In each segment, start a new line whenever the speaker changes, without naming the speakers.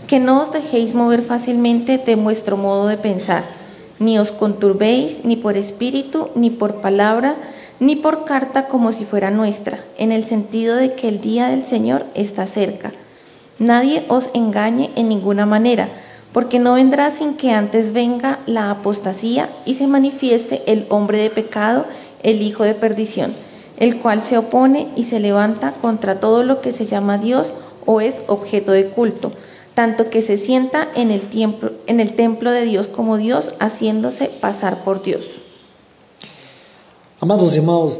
que no os dejéis mover fácilmente de vuestro modo de pensar, ni os conturbéis ni por espíritu, ni por palabra, ni por carta como si fuera nuestra, en el sentido de que el día del Señor está cerca. Nadie os engañe en ninguna manera, porque no vendrá sin que antes venga la apostasía y se manifieste el hombre de pecado, el hijo de perdición, el cual se opone y se levanta contra todo lo que se llama Dios o es objeto de culto, tanto que se sienta en el templo de Dios como Dios, haciéndose pasar por Dios.
Amados irmãos,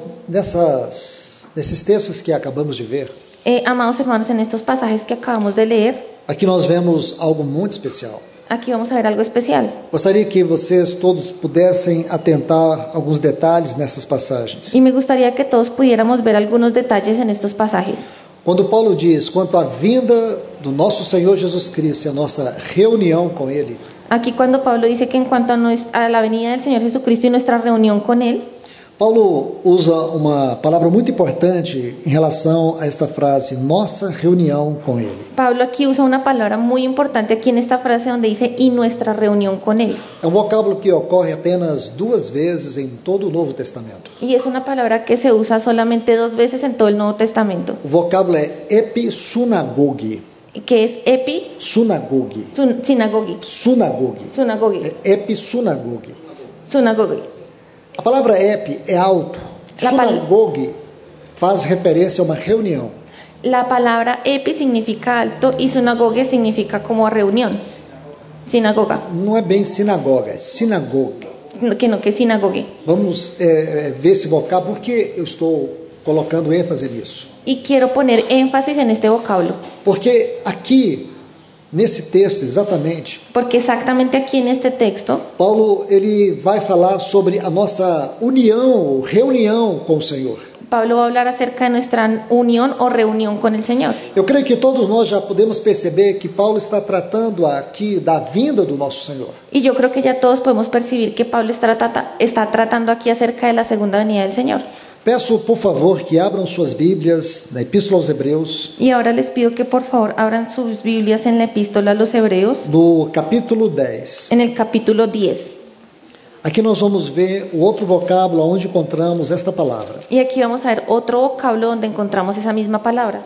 nesses textos que acabamos de ver,
Amados hermanos, en estos pasajes que acabamos de leer,
aqui nós vemos algo muito especial.
aquí vamos a ver algo especial.
Gostaria que vocês todos pudessem atentar a alguns detalhes nessas passagens.
Y me gustaría que todos pudiéramos ver algunos detalles en estos pasajes.
Quando Paulo diz quanto à vinda do nosso Senhor Jesus Cristo e a nossa reunião com Ele,
Aquí cuando Pablo dice que en cuanto a la venida del Señor Jesucristo y nuestra reunión con Él,
Paulo usa uma palavra muito importante em relação a esta frase, nossa reunião com Ele.
Pablo aquí usa una palabra muy importante aquí en esta frase donde dice y nuestra reunión con Él.
É um vocábulo que ocorre apenas 2 vezes em todo o Novo Testamento.
Y es una palabra que se usa solamente 2 veces en todo el Nuevo Testamento,
O vocábulo é episunagoge.
que es epi,
Sunagoge.
sinagogi,
Sunagoge.
sunagogi,
É episunagoge.
sunagogi.
A palavra epi é alto. Sunagoge faz referência a uma reunião.
La palabra epi significa alto y sunagoge significa como reunión, sinagoga,
Não é bem sinagoga, é sinagoga.
que es sinagogue.
Vamos ver esse vocábulo, por que eu estou colocando ênfase nisso?
Y quiero poner énfasis en este vocablo,
Porque aqui, nesse texto exatamente,
porque exactamente aquí en este texto,
Paulo ele vai falar sobre a nossa união, reunião com o Senhor.
Pablo va a hablar acerca de nuestra unión o reunión con el Señor.
Eu creio que todos nós já podemos perceber que Paulo está tratando aqui da vinda do nosso Senhor.
Y yo creo que ya todos podemos percibir que Pablo está tratando aquí acerca de la segunda venida del Señor.
Peço, por favor, que abram suas Bíblias na Epístola aos Hebreus,
Y ahora les pido que por favor abran sus Biblias en la epístola a los Hebreos,
no capítulo 10.
en el capítulo 10.
Aqui nós vamos ver o outro vocábulo onde encontramos esta palavra.
Y aquí vamos a ver otro vocablo donde encontramos esa misma palabra.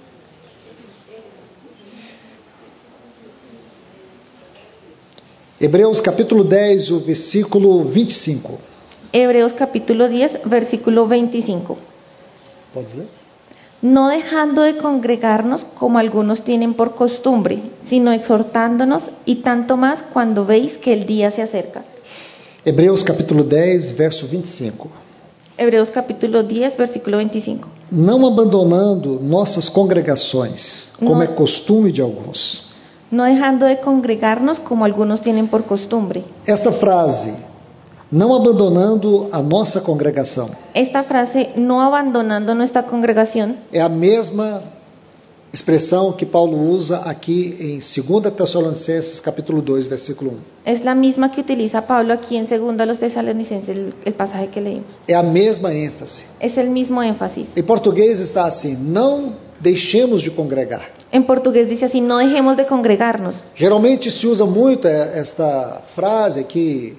Hebreus capítulo 10, o versículo 25.
Hebreos capítulo 10, versículo 25.
Pode ler?
No dejando de congregarnos como algunos tienen por costumbre, sino exhortándonos, y tanto más cuando veis que el día se acerca.
Hebreus capítulo 10, verso 25.
Hebreos capítulo 10, versículo 25.
Não abandonando nossas congregações, como é costume de alguns.
No dejando de congregarnos como algunos tienen por costumbre.
Esta frase, não abandonando a nossa congregação,
Esta frase, no abandonando nuestra congregación,
é a mesma expressão que Paulo usa aqui em 2 Tessalonicenses capítulo 2, versículo 1.
es la misma que utiliza Pablo aquí en 2 los Tesalonicenses, el pasaje que leímos.
É a mesma ênfase.
Es el mismo énfasis.
Em português está assim, não deixemos de congregar.
En portugués dice así, no dejemos de congregarnos.
Geralmente se usa muito esta frase aqui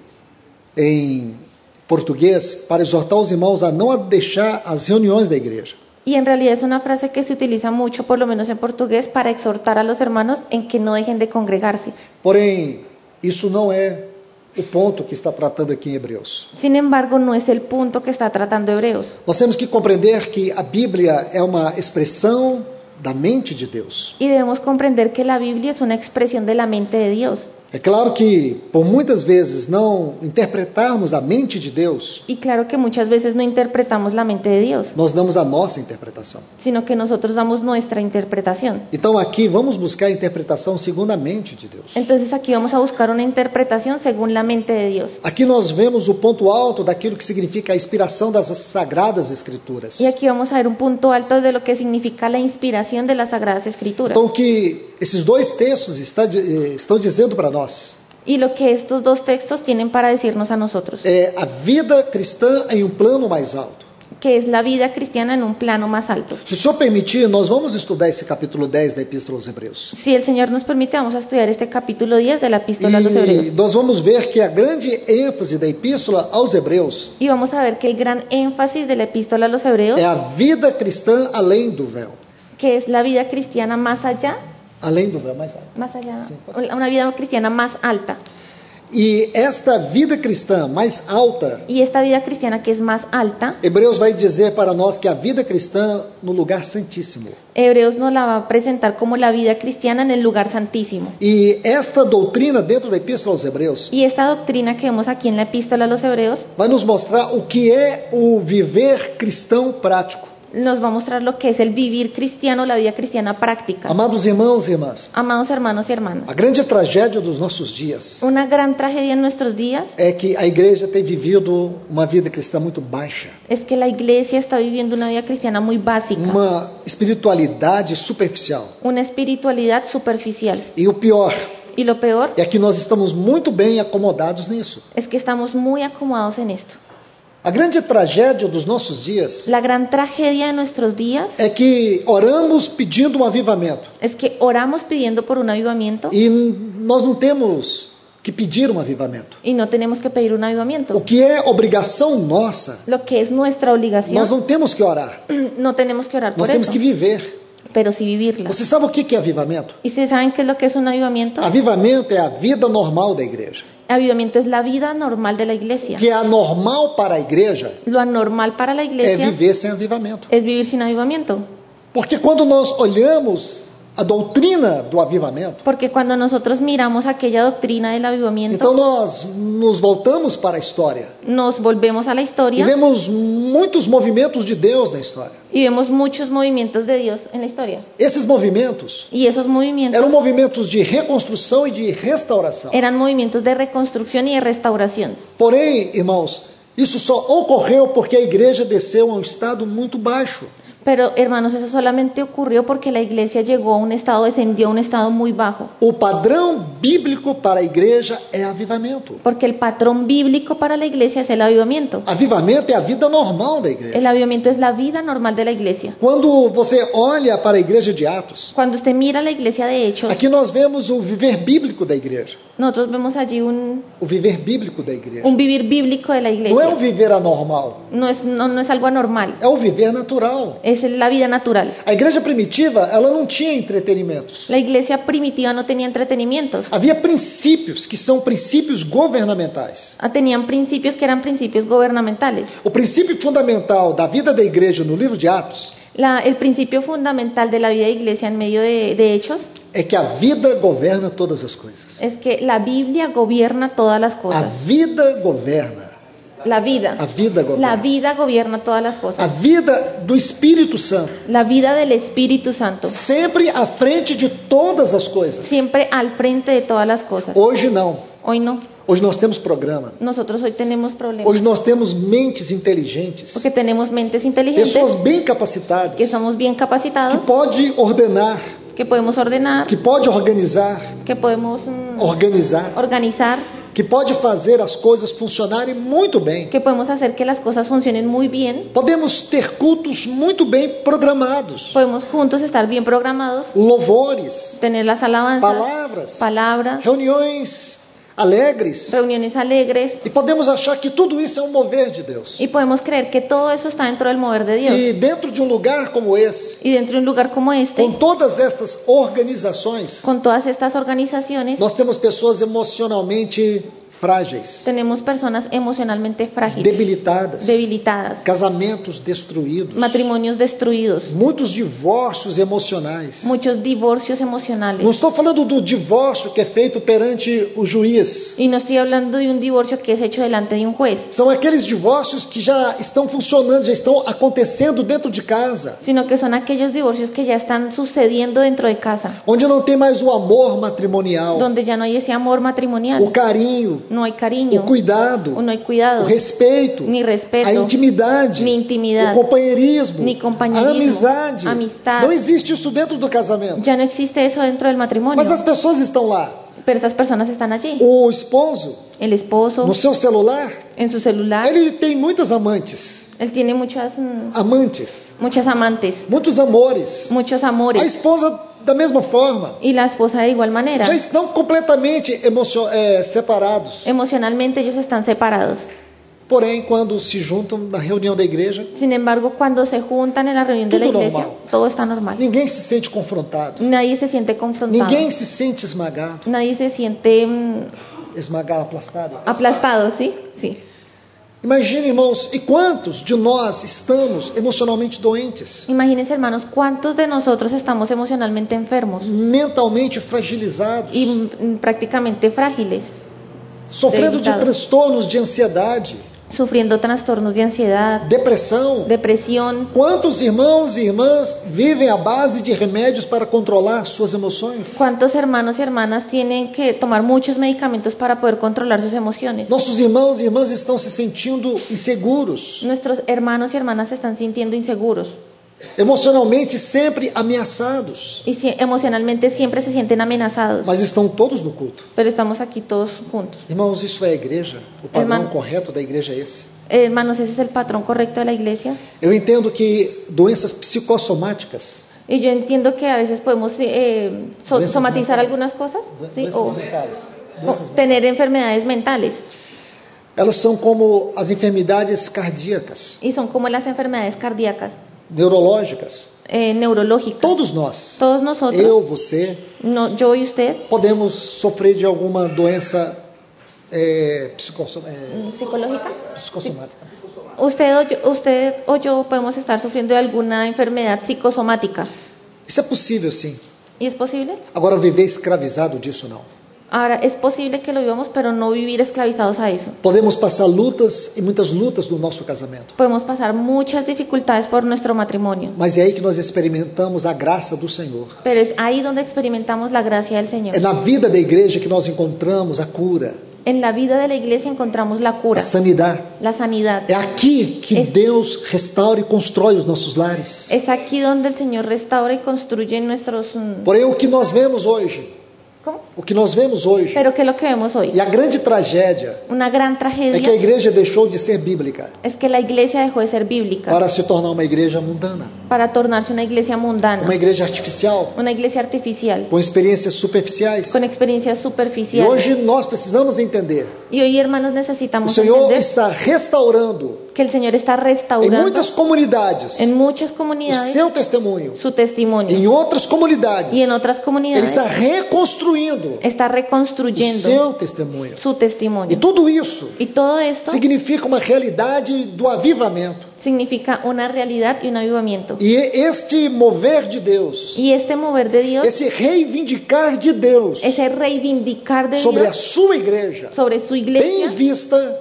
em português para exortar os irmãos a não deixar as reuniões da igreja.
Y en realidad es una frase que se utiliza mucho, por lo menos en portugués, para exhortar a los hermanos en que no dejen de congregarse.
Porém, isso não é o ponto que está tratando aqui em Hebreus.
Sin embargo, no es el punto que está tratando Hebreos.
Nós temos que compreender que a Bíblia é uma expressão da mente de Deus.
Y debemos comprender que la Biblia es una expresión de la mente de Dios.
É claro que, por muitas vezes, não interpretarmos a mente de Deus,
Y claro que muchas veces no interpretamos la mente de Dios,
nós damos a nossa interpretação.
sino que nosotros damos nuestra interpretación.
Então aqui vamos buscar a interpretação segundo a mente de Deus.
Entonces aquí vamos a buscar una interpretación según la mente de Dios.
Aqui nós vemos o ponto alto daquilo que significa a inspiração das Sagradas Escrituras.
Y aquí vamos a ver un punto alto de lo que significa la inspiración de las Sagradas Escrituras.
Então o que esses dois textos estão dizendo para nós
Y lo que estos dos textos tienen para decirnos a nosotros,
é a vida cristã em um plano mais alto.
que es la vida cristiana en un plano más alto.
Se o senhor permitir, nós vamos estudar esse capítulo 10 da Epístola aos Hebreus.
Si el Señor nos permite, vamos a estudiar este capítulo 10 de la Epístola a los Hebreos.
E nós vamos ver que a grande ênfase da Epístola aos Hebreus
Y vamos a ver que el gran énfasis de la Epístola a los Hebreos,
é a vida cristã além do véu.
que es la vida cristiana más allá,
Além do véu, mais alto.
más allá,
Sí, puede
una vida cristiana más alta.
E esta vida cristã mais alta,
Y esta vida cristiana que es más alta,
Hebreus vai dizer para nós que a vida cristã no lugar santíssimo.
Hebreos nos la va a presentar como la vida cristiana en el lugar santísimo.
E esta doutrina dentro da Epístola aos Hebreus
Y esta doctrina que vemos aquí en la Epístola a los Hebreos
vai nos mostrar o que é o viver cristão prático.
nos va a mostrar lo que es el vivir cristiano, la vida cristiana práctica.
Amados irmãos e irmãs,
Amados hermanos y hermanas,
a grande tragédia dos nossos dias
una gran tragedia en nuestros días
é que a igreja tem vivido uma vida cristã muito baixa,
es que la iglesia está viviendo una vida cristiana muy básica,
uma espiritualidade superficial.
una espiritualidad superficial.
E o pior
Y lo peor
é que nós estamos muito bem acomodados nisso.
es que estamos muy acomodados en esto.
A grande tragédia dos nossos dias
La gran tragedia de nuestros días
é que oramos pedindo um avivamento
es que oramos pidiendo por un avivamiento
e nós não temos que pedir um avivamento.
y no tenemos que pedir un
O
avivamiento.
que é obrigação nossa,
Lo que es nuestra obligación,
nós não temos que orar,
no tenemos que orar por
nós temos
eso,
que viver.
pero sí vivirla.
Você sabe o que é avivamento?
¿Y ustedes saben qué es lo que es un avivamiento?
Avivamento é a vida normal da igreja.
Avivamiento es la vida normal de la iglesia.
Que é anormal para a igreja
Lo anormal para la
é
iglesia
viver sem avivamento.
es vivir sin avivamiento.
Porque quando nós olhamos a doutrina do avivamento,
Porque cuando nosotros miramos aquella doctrina del avivamiento,
então nós nos voltamos para a história
nos volvemos a la
e
historia
vemos muitos movimentos de Deus na história.
y vemos muchos movimientos de Dios en la historia.
Esses movimentos
Y esos movimientos
eram movimentos de reconstrução e de restauração.
eran movimientos de reconstrucción y de restauración.
Porém, irmãos, isso só ocorreu porque a igreja desceu a um estado muito baixo.
Pero, hermanos, eso solamente ocurrió porque la iglesia llegó a un estado, descendió a un estado muy bajo.
O padrão bíblico para a igreja é avivamento.
Porque el patrón bíblico para la iglesia es el avivamiento.
Avivamento é a vida normal da igreja.
El avivamiento es la vida normal de la iglesia.
Quando você olha para a igreja de Atos,
Cuando usted mira la iglesia de Hechos,
aqui nós vemos o viver bíblico da igreja.
nosotros vemos allí un
O viver bíblico da igreja.
vivir bíblico de la
Não é
iglesia.
o viver anormal,
No es algo anormal,
é o viver natural.
es la vida natural.
A igreja primitiva, ela não tinha entretenimentos.
La iglesia primitiva no tenía entretenimientos,
Havia princípios que são princípios governamentais.
tenían principios que eran principios gubernamentales.
O princípio fundamental da vida da igreja no livro de Atos
El principio fundamental de la vida de iglesia en medio de Hechos
é que a vida governa todas as coisas.
es que la Biblia gobierna todas las
A
cosas.
vida governa.
La vida.
A vida governa.
La vida gobierna todas las
A
cosas.
vida do Espírito Santo.
La vida del Espíritu Santo.
Sempre à frente de todas as coisas.
Siempre al frente de todas las cosas.
Hoje não.
Hoy no.
Hoje nós temos programa.
Nosotros hoy tenemos problemas.
Hoje nós temos mentes inteligentes.
Porque tenemos mentes inteligentes,
Pessoas bem capacitadas.
que somos bien
Que
capacitados,
pode ordenar.
que podemos ordenar,
Que pode organizar.
que podemos
Organizar.
organizar,
Que pode fazer as coisas funcionarem muito bem.
que podemos hacer que las cosas funcionen muy bien.
Podemos ter cultos muito bem programados.
Podemos juntos estar bien programados,
Louvores.
tener las alabanzas,
Palavras.
palabra,
Reuniões alegres.
reuniones alegres,
E podemos achar que tudo isso é um mover de Deus.
y podemos creer que todo eso está dentro del mover de Dios.
E dentro de um lugar como esse,
Y dentro de un lugar como este,
com todas estas organizações,
con todas estas organizaciones,
nós temos pessoas emocionalmente frágeis,
tenemos personas emocionalmente frágiles,
debilitadas,
debilitadas,
casamentos destruídos,
matrimonios destruidos,
muitos divórcios emocionais.
muchos divorcios
Não
emocionales.
estou falando do divórcio que é feito perante o juiz.
Y no estoy hablando de un divorcio que es hecho delante de un juez,
São aqueles divórcios que já estão funcionando, já estão acontecendo dentro de casa,
sino que son aquellos divorcios que ya están sucediendo dentro de casa,
onde não tem mais o amor matrimonial,
donde ya no hay ese amor matrimonial,
o carinho,
no hay
o
cariño,
cuidado,
no hay
o
cuidado,
respeito,
ni respeto,
a intimidade,
ni intimidad,
o companheirismo,
ni companheirismo,
a amizade.
amistad.
Não existe isso dentro do casamento.
ya no existe eso dentro del matrimonio.
Mas as pessoas estão lá.
pero esas personas están allí.
O esposo,
El esposo,
no seu celular,
en su celular,
ele tem muitas amantes,
él tiene muchas amantes,
muitos amores.
muchos
A
amores,
esposa, da mesma forma,
y la esposa de igual manera.
já estão completamente separados.
Emocionalmente ellos están separados.
Porém, quando se juntam na reunião da igreja,
Sin embargo, cuando se juntan en la reunión de la
Todo
iglesia,
normal.
todo está normal.
ninguém se sente confrontado,
Nadie se siente confrontado.
ninguém se sente esmagado.
Nadie se siente
Esmagar, aplastado.
aplastado, ¿sí? Sí.
Imagine, irmãos, e quantos de nós estamos emocionalmente doentes,
Imagínense, hermanos, cuántos de nosotros estamos emocionalmente enfermos
mentalmente fragilizados,
y prácticamente frágiles,
sofrendo de
debilitados.
transtornos de ansiedade,
sufriendo trastornos de ansiedad,
depressão.
depresión.
Quantos irmãos e irmãs vivem à base de remédios para controlar suas emoções?
¿Cuántos hermanos y hermanas tienen que tomar muchos medicamentos para poder controlar sus emociones?
Nossos irmãos e irmãs estão se sentindo inseguros,
Nuestros hermanos y hermanas se están sintiendo inseguros
emocionalmente sempre ameaçados,
y emocionalmente siempre se sienten amenazados,
mas estão todos no culto.
pero estamos aquí todos juntos.
Irmãos, isso é a igreja? O padrão
Irmão.
correto da igreja é esse?
Hermanos, ese es el patrón correcto de la iglesia.
Eu entendo que doenças psicossomáticas,
Y yo entiendo que a veces podemos
Doenças
somatizar
mentales.
algunas cosas, ¿sí?
doenças
O
mentais,
tener enfermedades mentales,
elas são como as enfermidades cardíacas,
y son como las enfermedades cardíacas,
neurológicas.
neurológicas.
Todos nós,
Todos nosotros,
eu, você,
yo y usted,
podemos sofrer de alguma doença
psicológica.
psicossomática.
Usted o yo podemos estar sufriendo de alguna enfermedad psicosomática.
Isso é possível, sim.
¿Y es posible?
Agora, viver escravizado disso, não.
Ahora, es posible que lo vivamos, pero no vivir esclavizados a eso.
Podemos passar lutas e muitas lutas no nosso casamento.
Podemos pasar muchas dificultades por nuestro matrimonio,
Mas é aí que nós experimentamos a graça do Senhor.
pero es ahí donde experimentamos la gracia del Señor.
É na vida da igreja que nós encontramos a cura,
En la vida de la iglesia encontramos la
a
cura,
sanidade.
la sanidad.
É aqui que Deus restaura e constrói os nossos lares.
Es aquí donde el Señor restaura y construye nuestros...
Porém, o que nós vemos hoje,
¿Cómo?
Pero
¿qué es lo que vemos hoy?
e a grande tragédia
Una gran
é que a
tragedia
igreja deixou de ser bíblica
es que la iglesia dejó de ser bíblica
para se tornar uma igreja mundana,
para tornarse una iglesia mundana,
uma igreja artificial,
una iglesia artificial,
com experiências superficiais.
con experiencias
E
superficiales.
hoje nós precisamos entender:
Y hoy, hermanos,
o
necesitamos
Senhor
entender
está restaurando
que el Señor está
em
restaurando
muitas comunidades
en muchas
o
comunidades
seu testemunho,
su testimonio,
em outras comunidades
y en otras
Ele
comunidades
está reconstruindo
está
o
reconstruyendo
seu testemunho.
su
E
testimonio.
tudo isso
Y todo esto
significa uma realidade do avivamento.
significa una realidad y un avivamiento.
E este mover de Deus,
Y este mover de Dios,
esse reivindicar de Deus
ese reivindicar de
sobre a
Dios
sua igreja,
sobre su
tem em
iglesia,
vista,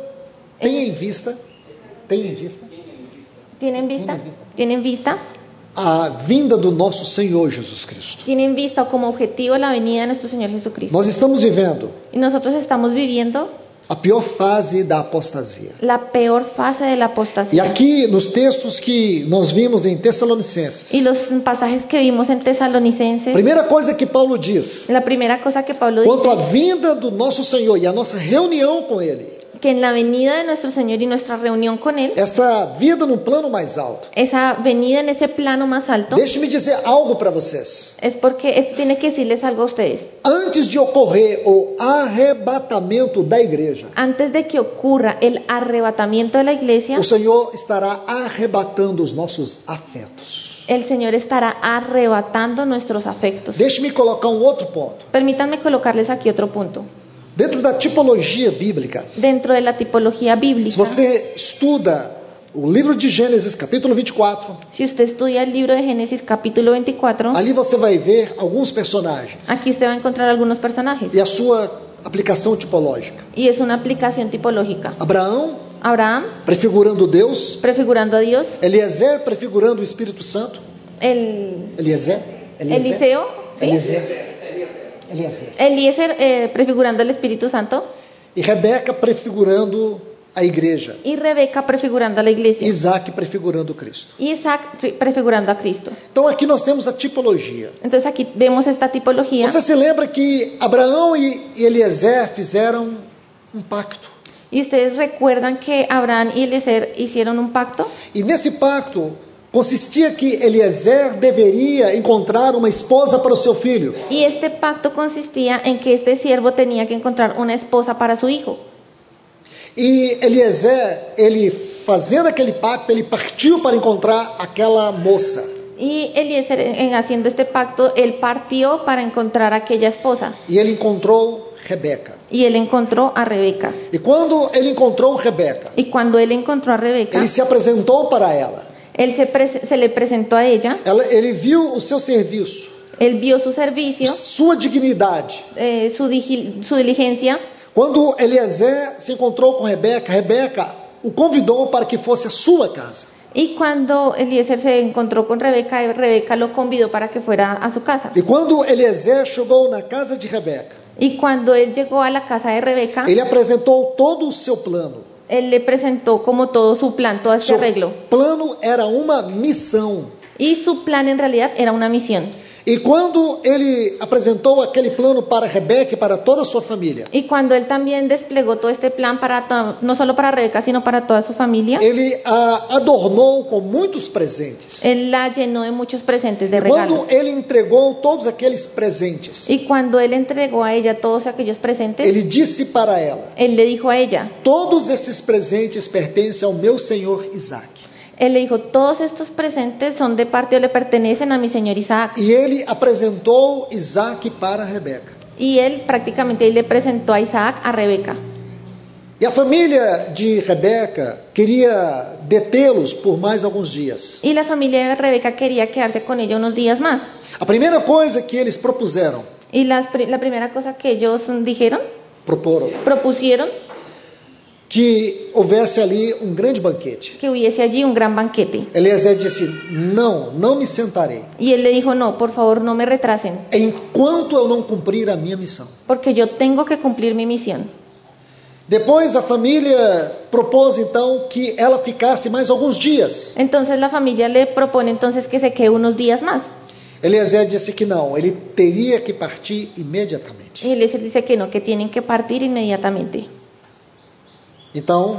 tienen vista
a vinda do nosso Senhor Jesus Cristo.
tienen vista como objetivo la venida de nuestro Señor Jesucristo.
Nós estamos vivendo
Y nosotros estamos viviendo
a pior fase da apostasia.
la peor fase de la
E
apostasía.
aqui nos textos que nós vimos em Tessalonicenses,
Y los pasajes que vimos en Tesalonicenses,
primeira coisa que Paulo diz,
la primera cosa que Pablo
quanto à
dice,
vinda do nosso Senhor e a nossa reunião com Ele,
que en la venida de nuestro Señor y nuestra reunión con Él,
esta vida num plano mais alto.
esa venida en ese plano más alto,
Deixe-me dizer algo para vocês.
es porque esto tiene que decirles algo a ustedes.
Antes de ocorrer o arrebatamento da igreja,
Antes de que ocurra el arrebatamiento de la iglesia,
o Senhor estará arrebatando os nossos afetos.
el Señor estará arrebatando nuestros afectos.
Deixe-me colocar um outro ponto.
Permítanme colocarles aquí otro punto.
Dentro da tipologia bíblica,
Dentro de la tipología
se
bíblica,
você estuda o livro de Gênesis, capítulo 24,
si usted estudia el libro de Génesis capítulo 24,
ali você vai ver alguns personagens
aquí usted va a encontrar algunos personajes.
e a sua aplicação tipológica.
Y es una aplicación tipológica.
Abraão,
Abraham,
prefigurando Deus.
prefigurando a Dios.
Eliezer, prefigurando o Espírito Santo. Eliezer?
Eliseo, ¿sí?
Eliezer.
Eliezer, prefigurando el Espíritu Santo.
E Rebeca prefigurando a igreja.
y Rebeca prefigurando a la iglesia,
Isaac prefigurando Cristo.
y Isaac prefigurando a Cristo.
Então aqui nós temos a tipologia.
Entonces aquí vemos esta tipología.
Você se lembra que Abraão e Eliezer fizeram um pacto.
¿Y ustedes recuerdan que Abraham y Eliezer hicieron un pacto?
E nesse pacto consistia que Eliezer deveria encontrar uma esposa para o seu filho.
Y este pacto consistía en que este siervo tenía que encontrar una esposa para su hijo.
E Eliezer, ele fazendo aquele pacto, ele partiu para encontrar aquela moça.
Y Eliezer, en haciendo este pacto, él partió para encontrar a aquella esposa.
E ele encontrou Rebeca.
Y él encontró a Rebeca.
E quando ele encontrou Rebeca,
Y cuando él encontró a Rebeca,
ele se apresentou para ela.
él se le presentó a ella.
Ele viu o seu serviço,
Él vio su servicio,
sua dignidade.
su diligencia.
Quando Eliezer se encontrou com Rebeca, Rebeca o convidou para que fosse a sua casa.
Y cuando Eliezer se encontró con Rebeca, Rebeca lo convidó para que fuera a su casa.
E quando Eliezer chegou na casa de Rebeca,
Y cuando él llegó a la casa de Rebeca,
ele apresentou todo o seu plano.
él le presentó como todo su plan, todo este
Seu
arreglo.
plano era uma missão.
Y su plan en realidad era una misión.
E quando ele apresentou aquele plano para Rebeca e para toda a sua família,
Y cuando él también desplegó todo este plan para no solo para Rebeca, sino para toda su familia,
ele a adornou com muitos presentes.
él la llenó de muchos presentes, de
E
regalos.
quando ele entregou todos aqueles presentes,
Y cuando él entregó a ella todos aquellos presentes,
ele disse para ela:
él le dijo a ella,
todos esses presentes pertencem ao meu senhor Isaac.
él le dijo, todos estos presentes son de parte o le pertenecen a mi señor Isaac.
E ele apresentou Isaac para Rebeca.
Y él prácticamente le presentó a Isaac a Rebeca.
E a família de Rebeca queria detê-los por mais alguns dias.
Y la familia de Rebeca quería quedarse con ella unos días más.
A primeira coisa que eles propuseram,
Y la primera cosa que ellos propusieron,
que houvesse ali um grande banquete.
que hubiese allí un gran banquete.
Eliezer disse: não me sentarei,
Y él le dijo, no, por favor, no me retrasen,
enquanto eu não cumprir a minha missão.
porque yo tengo que cumplir mi misión.
Depois a família propôs então que ela ficasse mais alguns dias.
Entonces la familia le propone entonces que se quede unos días más.
Eliezer disse que não, ele teria que partir imediatamente.
Y Eliezer dice que no, que tienen que partir inmediatamente.
Então,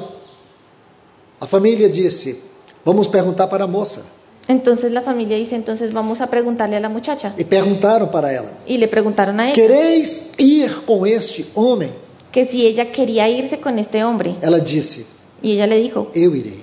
a família disse: vamos perguntar para a moça.
Entonces la familia dice, entonces vamos a preguntarle a la muchacha.
E perguntaram para ela:
Y le preguntaron a ella
quereis ir com este homem?
que si ella quería irse con este hombre.
Ela disse:
Y ella le dijo,
eu irei.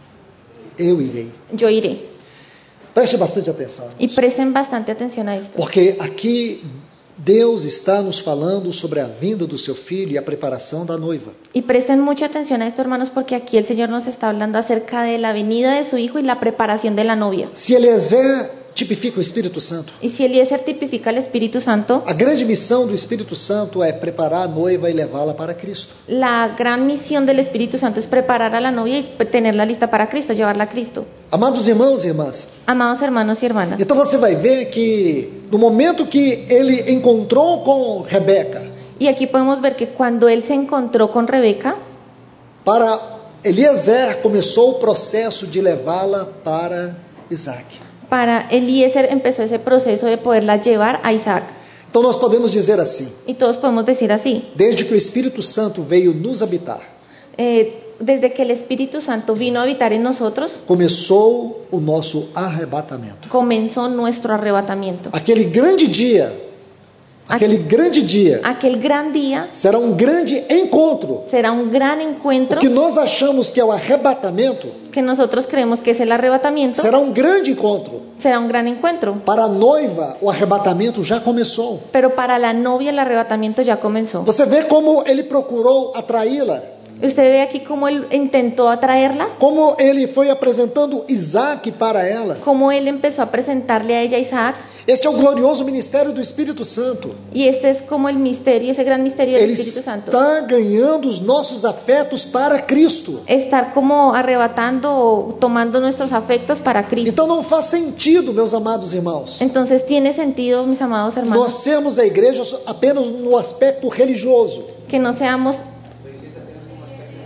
Eu irei.
yo iré.
Preste bastante atenção.
Y presten bastante atención a esto.
Porque aqui Deus está nos falando sobre a vinda do seu filho e a preparação da noiva.
Y presten mucha atención a esto, hermanos, porque aquí el Señor nos está hablando acerca de la venida de su hijo y la preparación de la novia.
Se Eliezer tipifica o Espírito Santo,
Y si Eliezer tipifica el Espíritu Santo,
a grande missão do Espírito Santo é preparar a noiva e levá-la para Cristo.
la gran misión del Espíritu Santo es preparar a la novia y tenerla lista para Cristo, llevarla a Cristo.
Amados irmãos e irmãs,
Amados hermanos y hermanas,
então você vai ver que no momento que ele encontrou com Rebeca,
y aquí podemos ver que cuando él se encontró con Rebeca,
para Eliezer começou o processo de levá-la para Isaac.
para Eliezer empezó ese proceso de poderla llevar a Isaac.
Então nós podemos dizer assim:
Y todos podemos decir así,
desde que o Espírito Santo veio nos habitar,
desde que el Espíritu Santo vino a habitar en nosotros,
começou o nosso arrebatamento.
comenzó nuestro arrebatamiento.
Aquele grande dia, aquele
Gran día
será um grande encontro.
será un gran
O
encuentro
que nós achamos que é o arrebatamento,
que nosotros creemos que es el arrebatamiento,
será um grande encontro.
será un gran encuentro.
Para a noiva, o arrebatamento já começou.
Pero para la novia el arrebatamiento ya comenzó.
Você vê como ele procurou atraí-la,
Usted ve aquí cómo él intentó atraerla,
como ele foi apresentando Isaac para ela.
cómo él empezó a presentarle a ella a Isaac.
Este é o glorioso ministério do Espírito Santo.
Y este es como el misterio, ese gran misterio del
Ele
Espíritu Santo.
está ganhando os nossos afetos para Cristo.
Estar como arrebatando o tomando nuestros afectos para Cristo.
Então não faz sentido, meus amados irmãos,
Entonces tiene sentido, mis amados hermanos,
nós sermos a igreja apenas no aspecto religioso.
que no seamos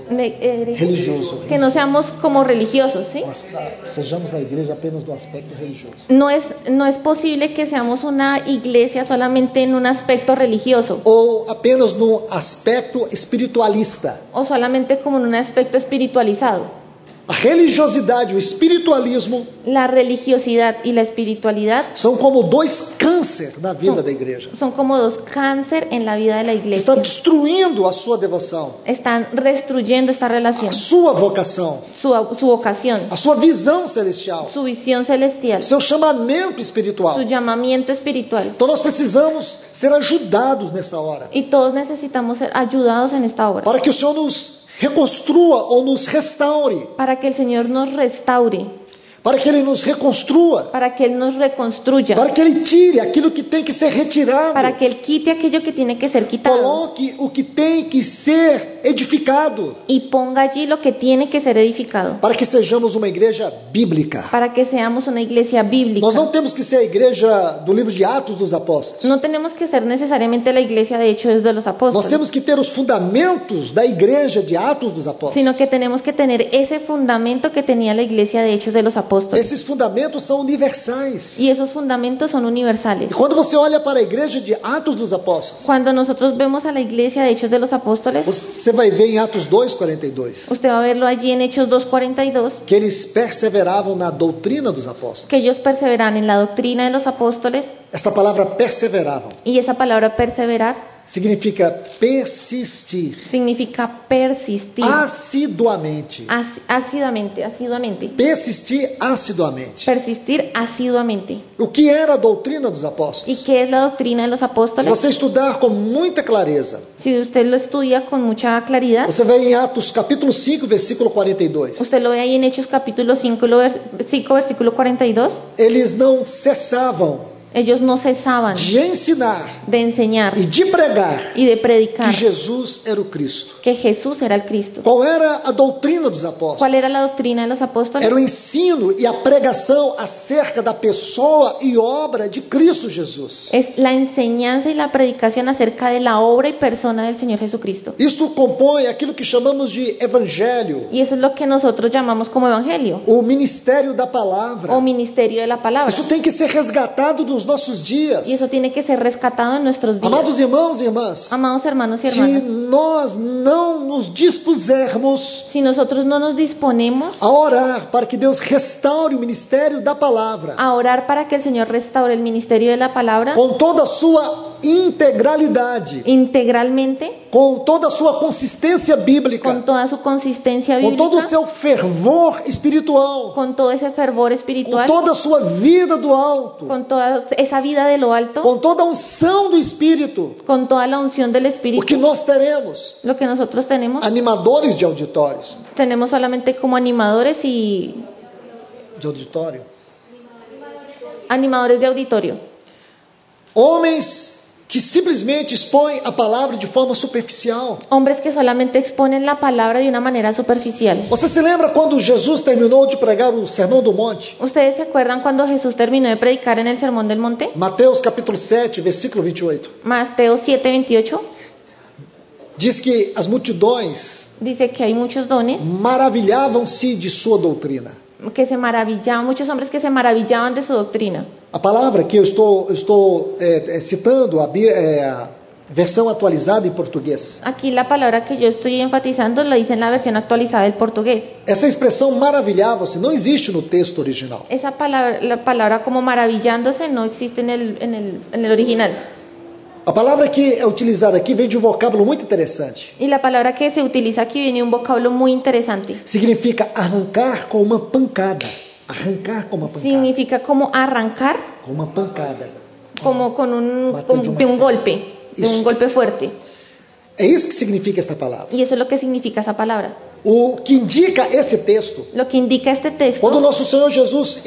religioso.
Que no seamos como religiosos, ¿sí?
Sejamos a igreja apenas do aspecto religioso.
No es posible que seamos una iglesia solamente en un aspecto religioso
Ou apenas no aspecto espiritualista.
o solamente como en un aspecto espiritualizado.
A religiosidade e o espiritualismo
La religiosidad y la espiritualidad
são como dois cânceres na vida da igreja.
son como dos cáncer en la vida de la iglesia.
Está destruindo a sua devoção,
Están destruyendo esta
a
relación,
sua vocação,
su vocación,
a sua visão celestial,
su visión celestial,
seu chamamento espiritual.
su llamamiento espiritual.
Então nós precisamos ser ajudados nessa hora,
Y todos necesitamos ser ayudados en esta obra
para que o Senhor nos reconstrua ou nos restaure,
para que el Señor nos restaure,
para que Ele nos reconstrua,
para que Él nos reconstruya,
para que Ele tire aquilo que tem que ser retirado,
para que Él quite aquello que tiene que ser quitado
coloque o que tem que ser edificado,
y ponga allí lo que tiene que ser edificado,
para que sejamos uma igreja bíblica.
para que seamos una iglesia bíblica.
Nós não temos que ser a igreja do livro de Atos dos Apóstolos.
No tenemos que ser necesariamente la iglesia de Hechos de los
Nós
Apóstoles,
temos que ter os fundamentos da igreja de Atos dos Apóstolos.
sino que tenemos que tener ese fundamento que tenía la iglesia de Hechos de los Apóstoles.
Esses fundamentos são universais.
Y esos fundamentos son universales.
E quando você olha para a igreja de Atos dos Apóstolos,
Cuando nosotros vemos a la iglesia de Hechos de los Apóstoles,
você vai ver em Atos 2:42
usted va a verlo allí en Hechos 2:42,
que eles perseveravam na doutrina dos apóstolos.
que ellos perseveran en la doctrina de los apóstoles,
Esta palavra perseveravam
y esa palabra perseverar
significa persistir
significa persistir
assiduamente.
asiduamente,
Persistir assiduamente.
persistir asiduamente.
O que era a doutrina dos
¿Y
apóstolos?
qué es la doctrina de los
Se
apóstoles?
você estudar com muita clareza,
Si usted lo estudia con mucha claridad,
você vai em Atos capítulo 5, versículo 42.
usted lo ve ahí en Hechos capítulo 5, versículo 42,
Eles não cessavam
ellos no cesaban
de ensinar
de enseñar
e de pregar
y de predicar
que Jesus era o Cristo.
que Jesús era el Cristo.
Qual era a doutrina dos apóstolos?
¿Cuál era la doctrina de los apóstoles?
Era o ensino e a pregação acerca da pessoa e obra de Cristo Jesus.
Es la enseñanza y la predicación acerca de la obra y persona del Señor Jesucristo.
Isto compõe aquilo que chamamos de evangelho,
Y eso es lo que nosotros llamamos como evangelio
o ministério da palavra.
o ministerio de la palabra.
Isso tem que ser resgatado dos nossos dias.
Y eso tiene que ser rescatado en nuestros días.
Amados irmãos e irmãs,
Amados hermanos y
se
hermanas,
nós não nos dispusermos
si nosotros no nos disponemos
a orar para que Deus restaure o ministério da palavra
a orar para que el Señor restaure el ministerio de la palabra
com toda a sua integralidade,
integralmente,
com toda a sua consistência bíblica,
con toda su consistencia
com todo o
bíblica,
seu fervor espiritual,
con todo ese fervor
com
espiritual,
toda a sua vida do alto,
con toda esa vida de lo alto,
com toda a unção do Espírito,
con toda la unción del
o
Espíritu.
que nós teremos?
Lo que nosotros
Animadores de auditórios.
tenemos solamente como animadores y
De auditório.
animadores de auditorio.
Homens que simplesmente expõem a palavra de forma superficial.
Hombres que solamente exponen la palabra de una manera superficial.
Você se lembra quando Jesus terminou de pregar o Sermão do Monte?
¿Ustedes se acuerdan cuando Jesús terminó de predicar en el Sermón del Monte?
Mateus capítulo 7, versículo 28.
Mateo 7:28
Diz que as multidões
dice que hay muchos dones
maravilhavam-se de sua doutrina.
que se maravillaban, muchos hombres que se maravillaban de su doctrina.
A palavra que eu estou citando, a versão atualizada em português.
Aquí la palabra que yo estoy enfatizando la dice en la versión actualizada del portugués.
Essa expressão maravilhava-se não existe no texto original.
Esa palabra, la palabra como maravillándose no existe en el original.
A palavra que é utilizada aqui vem de um vocábulo muito interessante.
Y la palabra que se utiliza aquí viene de un vocablo muy interesante.
Significa arrancar com uma pancada. Arrancar com uma pancada.
Significa como arrancar,
Com uma pancada.
como con
Bater
de un golpe, de
Isso.
un golpe fuerte.
É isso que significa esta palavra.
Y eso es lo que significa esa palabra.
O que indica esse texto,
Lo que indica este texto,
quando nosso Senhor Jesus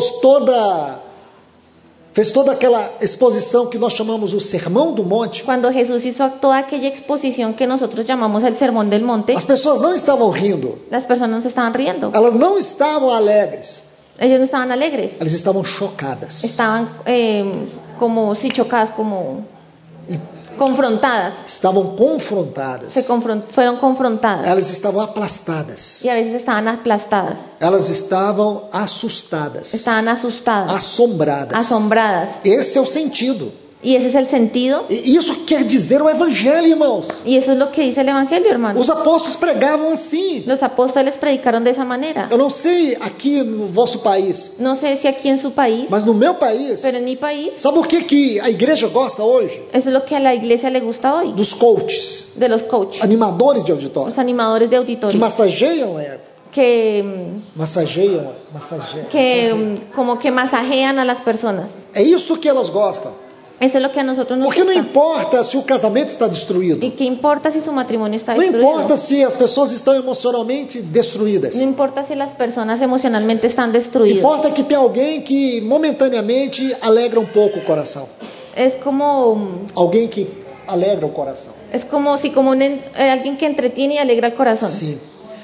fez toda aquela exposição que nós chamamos o Sermão do Monte,
cuando Jesús hizo toda aquella exposición que nosotros llamamos el Sermón del Monte,
as pessoas não estavam rindo,
las personas se estaban riendo.
elas não estavam alegres,
Ellos no estaban alegres,
elas estavam chocadas.
estaban como si chocadas, como confrontadas.
estavam confrontadas.
Fueron confrontadas.
Elas estavam aplastadas.
Y a veces estaban aplastadas.
Elas estavam assustadas.
Estaban asustadas.
Assombradas.
Asombradas.
Esse é o sentido.
Y ese es el sentido.
E isso quer dizer o Evangelho, irmãos.
Y eso es lo que dice el Evangelio, hermano.
Os apóstolos pregavam assim.
Los apóstoles predicaron de esa manera.
Eu não sei aqui no vosso país,
No sé si aquí en su país,
mas no meu país,
pero en mi país,
sabe o que a igreja gosta hoje?
eso es lo que a la iglesia le gusta hoy.
Dos coaches,
De los coaches,
animadores de auditório,
los animadores de
que
auditorio.
massageiam o ego.
Que como que masajean a las personas.
É isso que elas gostam.
Eso es lo que a nosotros nos
Porque não
gusta.
importa se o casamento está destruído.
¿Y qué importa si su matrimonio está
Não
destruido?
importa se as pessoas estão emocionalmente destruídas.
No importa si las personas emocionalmente están destruidas.
Importa que tem alguém que momentaneamente alegra um pouco o coração.
Es como
Alguém que alegra o coração.
alguien que entretiene y alegra el corazón.
Sim.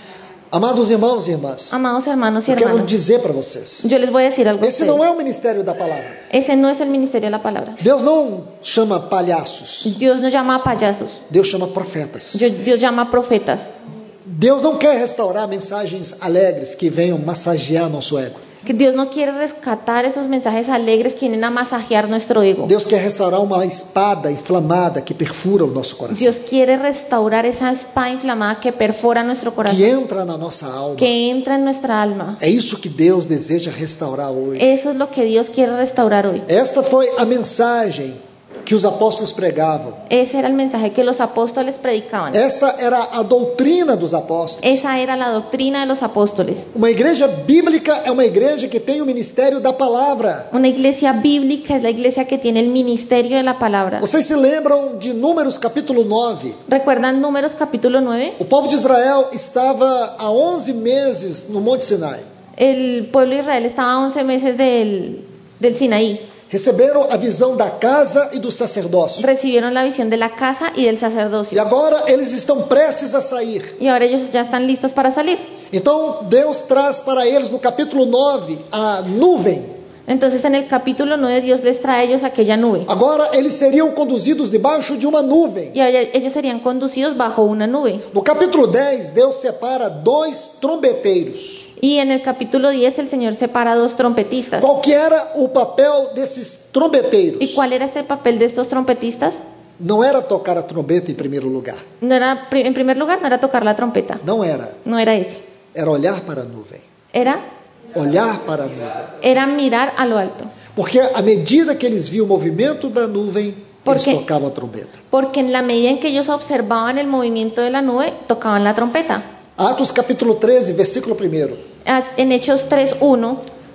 Amados irmãos e irmãs,
Amados hermanos y
eu quero
hermanas,
dizer para vocês.
yo les voy a decir algo a
Esse
ustedes.
não é o ministério da palavra.
Ese no es el ministerio de la palabra.
Deus não chama palhaços.
Dios no llama a payasos.
Deus chama profetas.
Dios llama a profetas.
Deus não quer restaurar mensagens alegres que venham massagear nosso ego.
Que Dios no quiere rescatar esos mensajes alegres que vienen a masajear nuestro ego.
Deus quer restaurar uma espada inflamada que perfura o nosso coração.
Dios quiere restaurar esa espada inflamada que perfora nuestro
Que
corazón,
entra na nossa alma.
que entra en nuestra alma.
É isso que Deus deseja restaurar hoje.
Eso es lo que Dios quiere restaurar hoy.
Esta foi a mensagem que os apóstolos pregavam.
Ese era el mensaje que los apóstoles predicaban.
Esta era a doutrina dos apóstolos.
Esa era la doctrina de los apóstoles.
Uma igreja bíblica é uma igreja que tem o ministério da palavra.
Una iglesia bíblica es la iglesia que tiene el ministerio de la palabra.
Vocês se lembram de Números capítulo 9?
¿Recuerdan Números capítulo 9?
O povo de Israel estava há 11 meses no Monte Sinai.
El pueblo de Israel estaba a 11 meses del Sinaí.
Receberam a visão da casa e do sacerdócio.
Recibieron la visión de la casa y del
E
sacerdocio.
agora eles estão prestes a sair.
Y ahora ellos ya están listos para salir.
Então Deus traz para eles no capítulo 9 a nuvem.
Entonces en el capítulo 9 Dios les trae a ellos aquella nube.
Agora eles seriam conduzidos debaixo de uma nuvem.
Y ahora ellos serían conducidos bajo una nube.
No capítulo 10, Deus separa 2 trombeteiros.
Y en el capítulo 10 el Señor separa a 2 trompetistas.
Qual que era o papel desses trombeteiros?
¿Y cuál era ese papel de estos trompetistas?
Não era tocar a trombeta em primeiro lugar.
No era, en primer lugar, no era tocar la trompeta.
Não era.
No era ese.
Era olhar para a nuvem.
Era
Olhar para a nuvem.
Era mirar a lo alto.
Porque à medida que eles viam o movimento da nuvem,
Por
eles
quê?
tocavam a trombeta.
Porque en la medida en que ellos observaban el movimiento de la nube, tocaban la trompeta.
Atos capítulo 13, versículo 1.
En Hechos 3:1,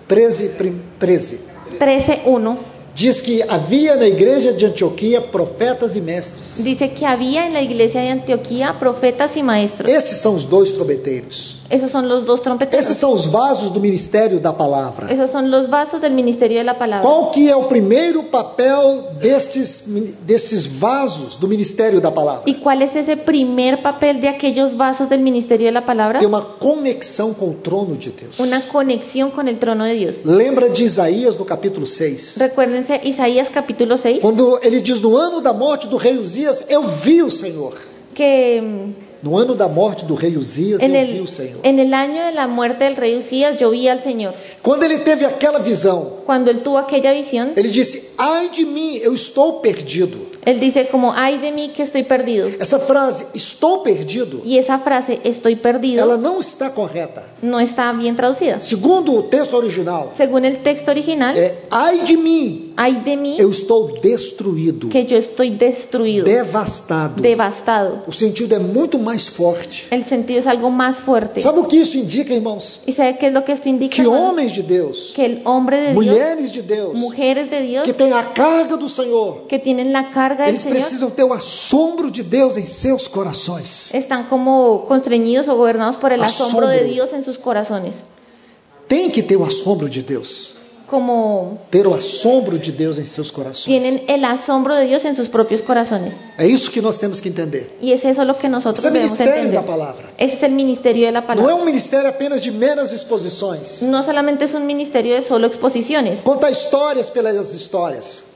13:1,
Diz que havia na igreja de Antioquia profetas e mestres.
dice que había en la iglesia de Antioquía profetas y maestros.
Esses são os 2 trombeteiros.
Esos son los 2
Esses
trompeteros.
são os vasos do ministério da palavra.
Esos son los vasos del ministerio de la palabra.
Qual que é o primeiro papel destes vasos do ministério da palavra?
¿Y cuál es ese primer papel de aquellos vasos del ministerio de la palabra?
Ter uma conexão com o trono de Deus.
Una conexión con el trono de Dios.
Lembra de Isaías no capítulo 6?
Recuérdense Isaías capítulo 6,
Quando ele diz, no ano da morte do rei Uzias, eu vi o Senhor.
que
No ano da morte do rei Uzias, eu vi o Senhor.
en el año de la muerte del rey Usías yo vi al Señor.
Quando ele teve aquela visão,
Cuando él tuvo aquella visión,
ele disse, ai de mim, eu estou perdido.
él dice como, ay de mí que estoy perdido.
Essa frase, estou perdido,
Y esa frase, estoy perdido,
ela não está correta.
no está bien traducida.
Segundo o texto original,
Según el texto original,
é ai de mim,
ay de mí
eu estou destruído,
que yo estoy destruido,
devastado.
devastado.
O sentido é muito mais forte.
El sentido es algo más fuerte.
Sabe o que isso indica, irmãos?
¿Y sabe qué es lo que esto indica?
Que
hermano?
homens de Deus,
Que el hombre de Dios,
mulheres de Deus,
mujeres de Dios,
que têm a carga do Senhor,
que tienen la carga del
eles
Señor,
precisam ter o assombro de Deus em seus corações.
están como constreñidos o gobernados por el asombro de
Asombro.
Dios en sus corazones.
Tem que ter o assombro de Deus.
Como
Ter o assombro de Deus em seus corações.
tienen el asombro de Dios en sus propios corazones.
É isso que nós temos que entender.
Y es eso lo que nosotros
Esse é o
debemos
ministério da
entender.
palavra.
Ese es el ministerio de la
Não é
palabra.
um ministério apenas de meras exposições.
No solamente es un ministerio de solo exposiciones,
Contar histórias pelas histórias.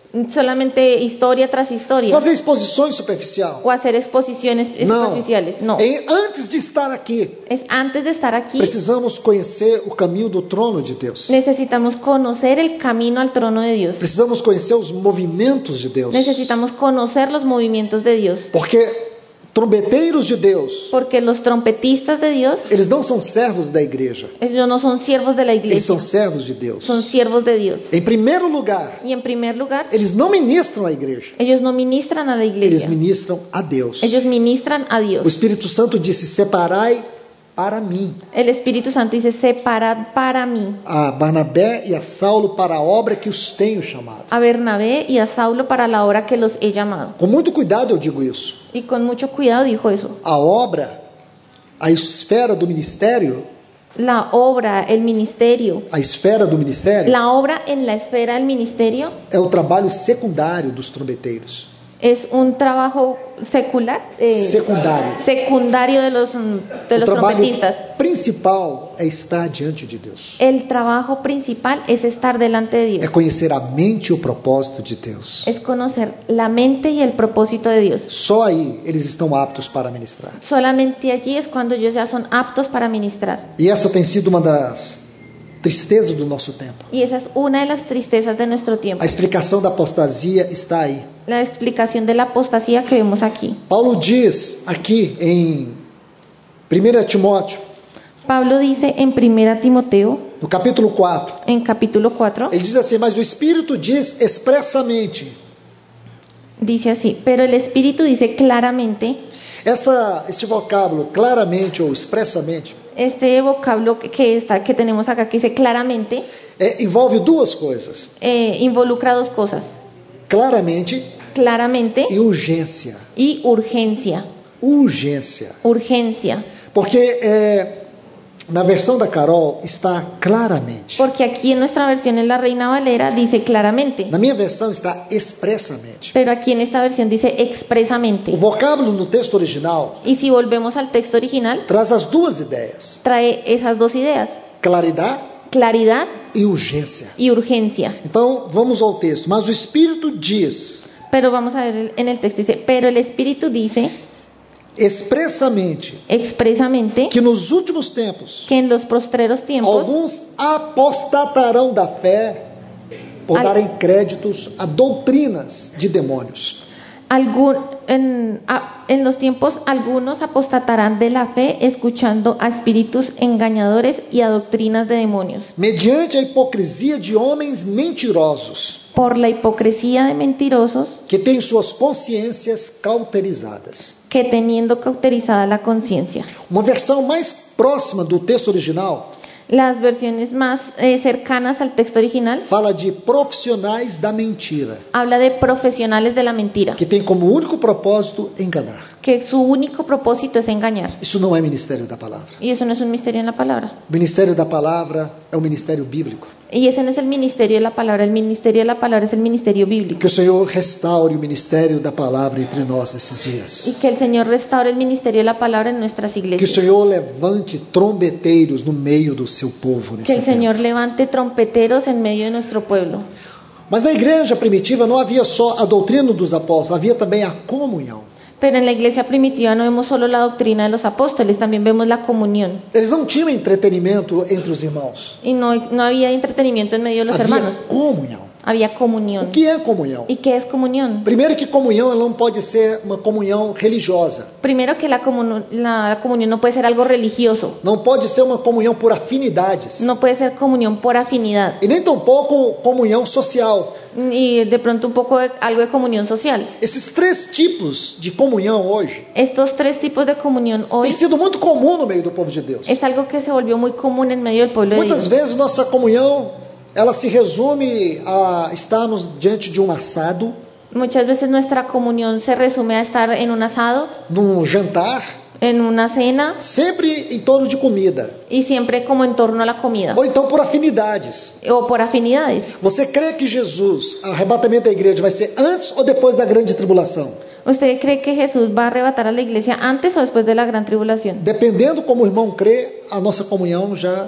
solamente historia tras historia
fazer exposições superficiais.
o hacer exposiciones superficiales. No,
Antes de estar aqui,
es antes de estar aquí.
precisamos conhecer o caminho do trono de Deus.
Necesitamos conocer el camino al trono de Dios.
Precisamos conhecer os movimentos de Deus.
Necesitamos conocer los movimientos de Dios.
Porque trombeteiros de Deus,
Porque los trompetistas de Dios,
eles não são servos da igreja.
ellos no son siervos de la
Eles
iglesia,
são servos de Deus.
son siervos de Dios.
Em primeiro lugar,
Y en primer lugar,
eles não ministram à igreja.
ellos no ministran a la
Eles
iglesia,
ministram a Deus.
ellos ministran a
O
Dios.
Espírito Santo disse: separai para mim
El Espíritu Santo dice, separad para mí
a Barnabé e a Saulo para a obra que os tenho chamado.
a Bernabé y a Saulo para la obra que los he llamado.
Com muito cuidado eu digo isso.
Y con mucho cuidado dijo eso.
A obra, a esfera do ministério,
La obra, el ministerio,
a esfera do ministério
la obra en la esfera del ministerio
é o trabalho secundário dos trombeteiros.
es un trabajo secular, secundario de los
O
trompetistas.
trabalho principal é estar diante de Deus.
El trabajo principal es estar delante de
É
Dios,
conhecer a mente e o propósito de Deus.
es conocer la mente y el propósito de Dios.
Só aí eles estão aptos para ministrar.
Solamente allí es cuando ellos ya son aptos para ministrar.
E essa tem sido uma das tristezas do nosso tempo.
Y esa es una de las tristezas de nuestro tiempo.
A explicação da apostasia está aí.
La explicación de la apostasía que vemos aquí.
Paulo diz aqui em 1 Timóteo,
Pablo dice en 1 Timoteo,
no capítulo 4,
en capítulo 4,
ele diz assim: mas o Espírito diz expressamente.
dice así, pero el Espíritu dice claramente,
Este vocábulo, claramente ou expressamente,
este vocablo que tenemos acá que dice claramente,
envolve duas coisas:
involucra dos cosas,
claramente
claramente
e urgência.
y urgencia.
Urgência.
Urgencia.
Porque na versão da Carol está claramente.
Porque aquí en nuestra versión en la Reina Valera dice claramente,
Na minha versão está expressamente.
pero aquí en esta versión dice
O
expresamente.
vocábulo no texto original
Y si volvemos al texto original,
traz as duas ideias:
trae esas dos ideas,
claridade
claridad
e urgência.
y urgencia.
Então, vamos ao texto. Mas o Espírito diz
Pero vamos a ver en el texto, dice, pero el Espíritu dice
expressamente
expresamente
que nos últimos tempos
que en los postreros tiempos
alguns apostatarão da fé por darem créditos a doutrinas de demônios.
en los tiempos algunos apostatarán de la fe escuchando a espíritus engañadores y a doctrinas de demonios,
Mediante a hipocrisia de homens mentirosos,
por la hipocresía de mentirosos
que têm suas consciências cauterizadas.
que teniendo cauterizada la conciencia.
Uma versão mais próxima do texto original
Las versiones más cercanas al texto original
fala de profissionais da mentira,
habla de profesionales de la mentira,
que tem como único propósito enganar.
que su único propósito es engañar.
Isso não é ministério da palavra.
Y eso no es un misterio en la palabra.
O ministério da palavra é o ministério bíblico.
Y ese no es el ministerio de la palabra. El ministerio de la palabra es el ministerio bíblico.
Que o Senhor restaure o ministério da palavra entre nós nesses
Y
dias.
que el Señor restaure el ministerio de la palabra en nuestras
Que o
iglesias.
Senhor levante trombeteiros no meio do seu povo
Que
nesse
el
tempo.
Señor levante trompeteros en medio de nuestro pueblo.
Mas na igreja primitiva não havia só a doutrina dos apóstolos, havia também a comunhão.
Pero en la iglesia primitiva no vemos solo la doctrina de los apóstoles, también vemos la comunión.
Eles não tinham entretenimento entre os irmãos.
Y no había entretenimiento en medio de los
Havia
hermanos,
comunhão.
había
O
comunión.
que é comunhão?
¿Y qué es comunión?
Primeiro que comunhão ela não pode ser uma comunhão religiosa.
Primero que la comunión no puede ser algo religioso,
Não pode ser uma comunhão por afinidades.
no puede ser comunión por afinidad,
E nem tampouco comunhão social.
y de pronto un poco algo de comunión social.
Esses três tipos de comunhão hoje
Estos tres tipos de comunión hoy
tem sido muito comum no meio do povo de Deus.
es algo que se volvió muy común en medio del pueblo de
Muitas
Dios.
vezes nossa comunhão ela se resume a estarmos diante de um assado,
Muchas veces nuestra comunión se resume a estar en un asado,
num jantar,
en una cena
sempre em torno de comida,
y siempre como en torno a la comida
ou então por afinidades.
o por afinidades.
Você crê que Jesus, o arrebatamento da igreja, vai ser antes ou depois da grande tribulação?
¿Usted cree que Jesús va a arrebatar a la iglesia antes o después de la gran tribulación?
Dependendo como o irmão crê, a nossa comunhão já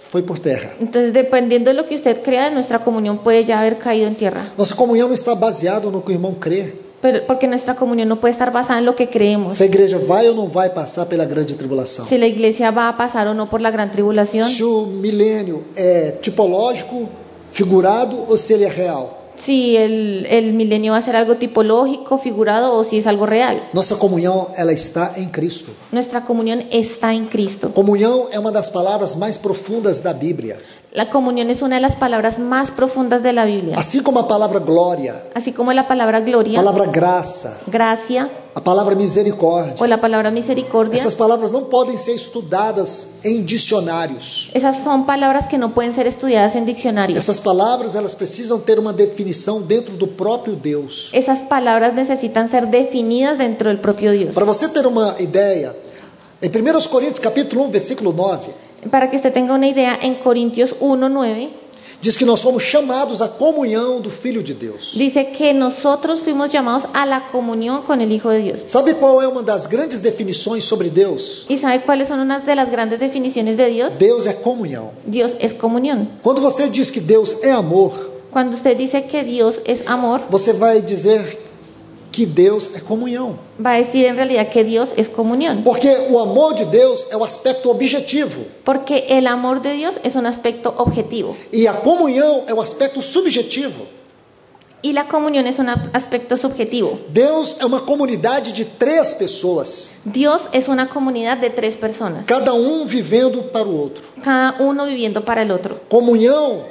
foi por terra.
Entonces, dependiendo de lo que usted crea, nuestra comunión puede ya haber caído en tierra.
Nossa comunhão não está baseada no que o irmão crê.
Pero, porque nuestra comunión no puede estar basada en lo que creemos.
Se a igreja vai ou não vai passar pela grande tribulação.
Si la iglesia va a pasar o no por la gran tribulación.
Se o milênio é tipológico, figurado ou se ele é real.
Si el milenio va a ser algo tipológico, figurado o si es algo real.
Nossa comunhão, ela está em Cristo.
Nuestra comunión está en Cristo.
Comunhão é uma das palavras mais profundas da Bíblia.
La comunión es una de las palabras más profundas de la Biblia.
Assim como a palavra glória,
Así como la palabra
a
gloria,
palavra graça,
gracia
a palavra misericórdia.
o la palabra misericordia.
Essas palavras não podem ser estudadas em dicionários.
Esas son palabras que no pueden ser estudiadas en diccionarios.
Essas palavras, elas precisam ter uma definição dentro do próprio Deus.
Esas palabras necesitan ser definidas dentro del propio Dios.
Para você ter uma ideia, em 1 Coríntios capítulo 1, versículo 9,
Para que usted tenga una idea, en Corintios 1:9
diz que nós fomos chamados à comunhão do Filho de Deus.
dice que nosotros fuimos llamados a la comunión con el Hijo de Dios.
Sabe qual é uma das grandes definições sobre Deus?
¿Y sabe cuáles son unas de las grandes definiciones de Dios?
Deus é comunhão.
Dios es comunión.
Quando você diz que Deus é amor,
Cuando usted dice que Dios es amor,
você vai dizer que Deus é comunhão.
va a decir en realidad que Dios es comunión.
Porque o amor de Deus é o aspecto objetivo
Porque el amor de Dios es un aspecto objetivo
e a comunhão é o aspecto subjetivo.
y la comunión es un aspecto subjetivo.
Deus é uma comunidade de 3 pessoas,
Dios es una comunidad de 3 personas,
cada um vivendo para o outro.
cada uno viviendo para el otro.
Comunhão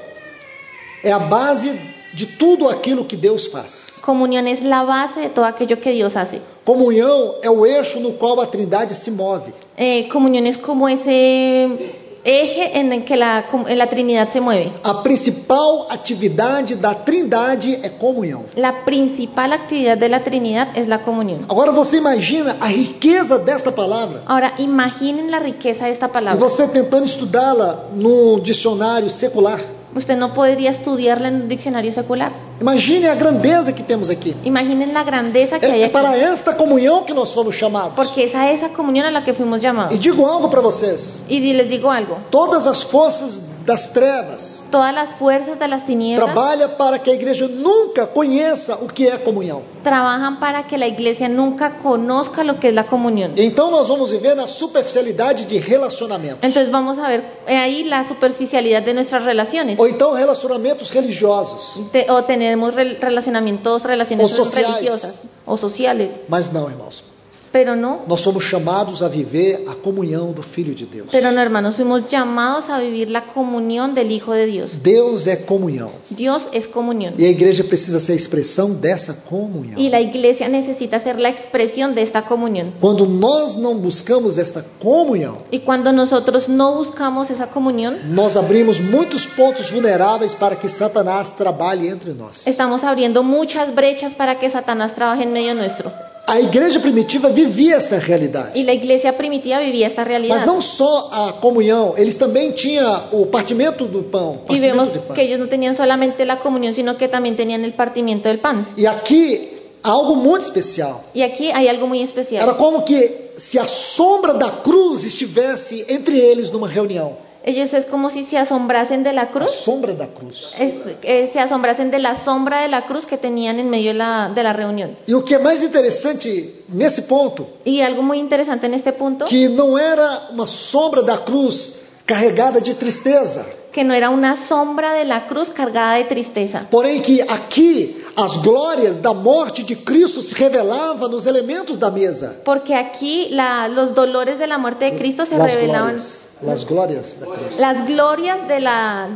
é a base de tudo aquilo que Deus faz.
Comunión es la base de todo aquello que Dios hace.
Comunhão é o eixo no qual a Trindade se move.
Comunión es como ese eje en el que la Trinidad se mueve.
A principal atividade da Trindade é comunhão.
La principal actividad de la Trinidad es la comunión.
Agora você imagina a riqueza desta palavra.
Ahora imaginen la riqueza de esta
E
palabra.
você tentando estudá-la no dicionário secular.
Usted no podría estudiarla en un diccionario secular.
Imagine a grandeza que temos aqui.
Imaginen la grandeza que hay
É
aquí.
para esta comunhão que nós fomos chamados.
Porque es a esa comunión a la que fuimos
E
llamados.
digo algo para vocês.
Y les digo algo.
Todas as forças das trevas
Todas las fuerzas de las tinieblas
trabalham para que a igreja nunca conheça o que é comunhão.
trabajan para que la iglesia nunca conozca lo que es la comunión.
Então nós vamos viver na superficialidade de relacionamento.
Entonces vamos a ver ahí la superficialidad de nuestras relaciones.
Ou então relacionamentos religiosos.
O tenemos relaciones
O sociais.
religiosas o sociales.
Mas não, irmãos.
Pero no,
Nós somos chamados a viver a comunhão do Filho de Deus.
pero no, hermanos, fuimos llamados a vivir la comunión del Hijo de Dios.
Deus é comunhão.
Dios es comunión.
E a igreja precisa ser a expressão dessa comunhão.
Y la iglesia necesita ser la expresión de esta comunión.
Quando nós não buscamos esta comunhão,
Y cuando nosotros no buscamos esa comunión,
nós abrimos muitos pontos vulneráveis para que Satanás trabalhe entre nós.
estamos abriendo muchas brechas para que Satanás trabaje en medio nuestro.
A igreja primitiva vivia esta realidade.
Y la iglesia primitiva vivía esta
Mas
realidad.
não só a comunhão, eles também tinham o partimento do pão.
Y vemos
Partimento de pão.
que ellos no tenían solamente la comunión, sino que también tenían el partimiento del pan.
E aqui há algo muito especial.
Y aquí hay algo muy
Era
especial.
como que se a sombra da cruz estivesse entre eles numa reunião.
Ellos es como si se asombrasen de la
A
cruz,
sombra da cruz.
se asombrasen de la sombra de la cruz que tenían en medio de la reunión.
E o que é mais interessante nesse ponto,
Y algo muy interesante en este punto,
que não era uma sombra da cruz carregada de tristeza,
que no era una sombra de la cruz cargada de tristeza,
porém que aqui as glórias da morte de Cristo se revelavam nos elementos da mesa.
porque aquí los dolores de la muerte de Cristo se revelaban.
Las glórias da cruz.
Las glorias
Da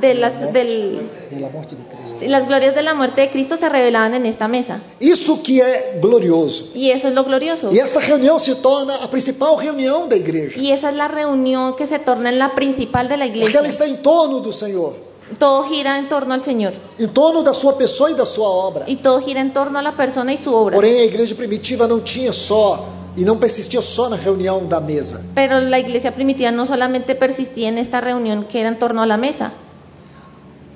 morte de Cristo.
las glorias de la muerte de Cristo se revelaban en esta mesa.
Isso que é glorioso.
Y eso es lo glorioso.
E esta reunião se torna a principal reunião da igreja.
Y esa es la reunión que se torna en la principal de la
Porque ela
iglesia.
está em torno do Senhor,
Todo gira en torno al Señor.
em torno da sua pessoa e da sua obra.
Y todo gira en torno a la persona y su obra.
Porém, a igreja primitiva não tinha só e não persistia só na reunião da mesa.
Pero la iglesia primitiva no solamente persistía en esta reunión que era en torno a la mesa.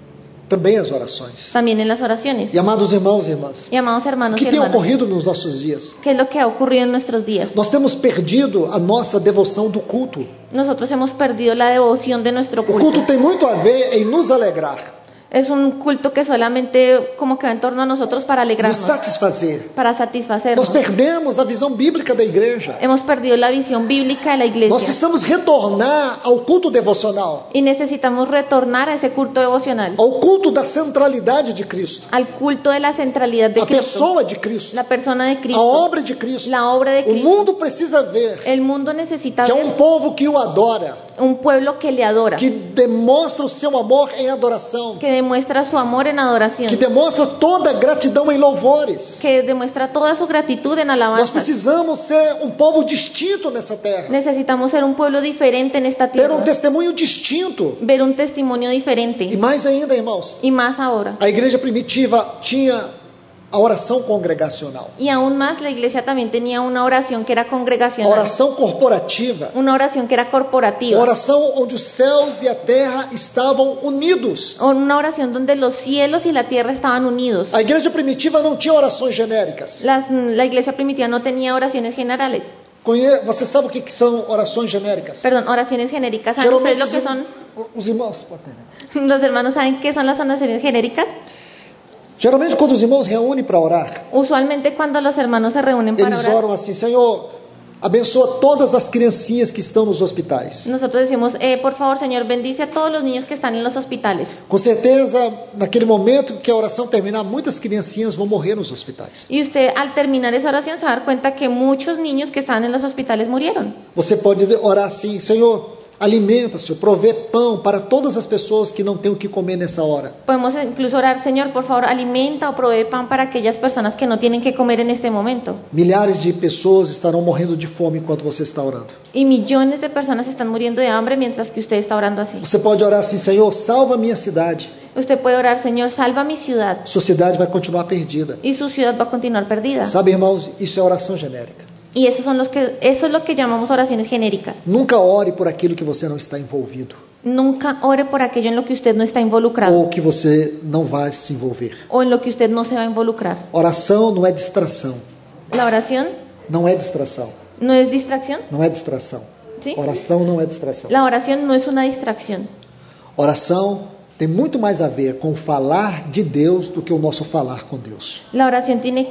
também as orações.
también en las oraciones.
E amados irmãos e irmãs,
Y amados
o
hermanos
que
y
tem
hermanas,
ocorrido nos nossos dias?
¿qué es lo que ha ocurrido en nuestros días?
Nós temos perdido a nossa devoção do culto.
Nosotros hemos perdido la devoción de nuestro
O culto
culto.
tem muito a ver em nos alegrar,
Es un culto que solamente como que va en torno a nosotros para
nos
alegrarnos,
satisfazer.
para
Nós
satisfacernos.
perdemos a visão bíblica da igreja.
Hemos perdido la visión bíblica de la
Nós
iglesia
precisamos retornar ao culto devocional,
y necesitamos retornar a ese culto devocional,
ao culto da centralidade de Cristo,
al culto de la centralidad de
a
Cristo,
pessoa de Cristo,
la persona de
a
Cristo,
obra de Cristo.
la obra de
O
Cristo.
mundo precisa ver
El mundo necesita
que é
ver
povo que o adora,
un pueblo que le adora,
que demonstra o seu amor em adoração,
que demuestra su amor en adoración,
que demonstra toda a gratidão em louvores.
que demuestra toda su gratitud en
Nós
alabanza.
precisamos ser um povo distinto nessa terra,
Necesitamos ser un pueblo diferente en esta
ter
tierra,
testemunho distinto.
ver un testimonio
E
diferente.
mais ainda, irmãos,
Y más ahora.
a igreja primitiva tinha a oração congregacional,
Y aún más, la iglesia también tenía una oración que era
a
congregacional,
oração corporativa,
una oración que era
a
corporativa,
oração onde os céus e a terra estavam unidos.
o una oración donde los cielos y la tierra estaban unidos.
A igreja primitiva não tinha orações genéricas.
La iglesia primitiva no tenía oraciones generales,
Você sabe o que são orações genéricas?
perdón, oraciones genéricas. ¿Saben ustedes lo que son?
os irmãos,
Los hermanos saben qué son las oraciones genéricas.
geralmente quando os irmãos reúnem para orar,
Usualmente cuando los hermanos se reúnen para
eles
orar,
oram assim: Senhor, abençoa todas as criancinhas que estão nos hospitais.
nosotros decimos, por favor, Señor, bendice a todos los niños que están en los hospitales.
Com certeza, naquele momento que a oração terminar, muitas criancinhas vão morrer nos hospitais.
Y usted al terminar esa oración se va a dar cuenta que muchos niños que estaban en los hospitales murieron.
Você pode orar assim: Senhor, alimenta, Senhor, provê pão para todas as pessoas que não têm o que comer nessa hora.
Podemos incluso orar, Señor, por favor, alimenta o provee pan para aquellas personas que no tienen que comer en este momento.
Milhares de pessoas estarão morrendo de fome enquanto você está orando.
Y millones de personas están muriendo de hambre mientras que usted está orando así.
Você pode orar assim: Senhor, salva a minha cidade.
Usted puede orar, Señor, salva mi ciudad.
Sua cidade vai continuar perdida.
Y su ciudad va a continuar perdida.
Sabe, irmãos, isso é oração genérica.
Y eso es lo que llamamos oraciones genéricas.
Nunca ore por aquilo que você não está envolvido,
Nunca ore por aquello en lo que usted no está involucrado
ou que você não vai se envolver.
o en lo que usted no se va a involucrar.
Oração não é distração.
La oración
Não é distração.
no es distracción,
Não é distração.
¿sí?
Oração não é distração.
La oración no es una distracción.
Oração tem muito mais a ver com o falar de Deus do que o nosso falar com Deus.
La oración tiene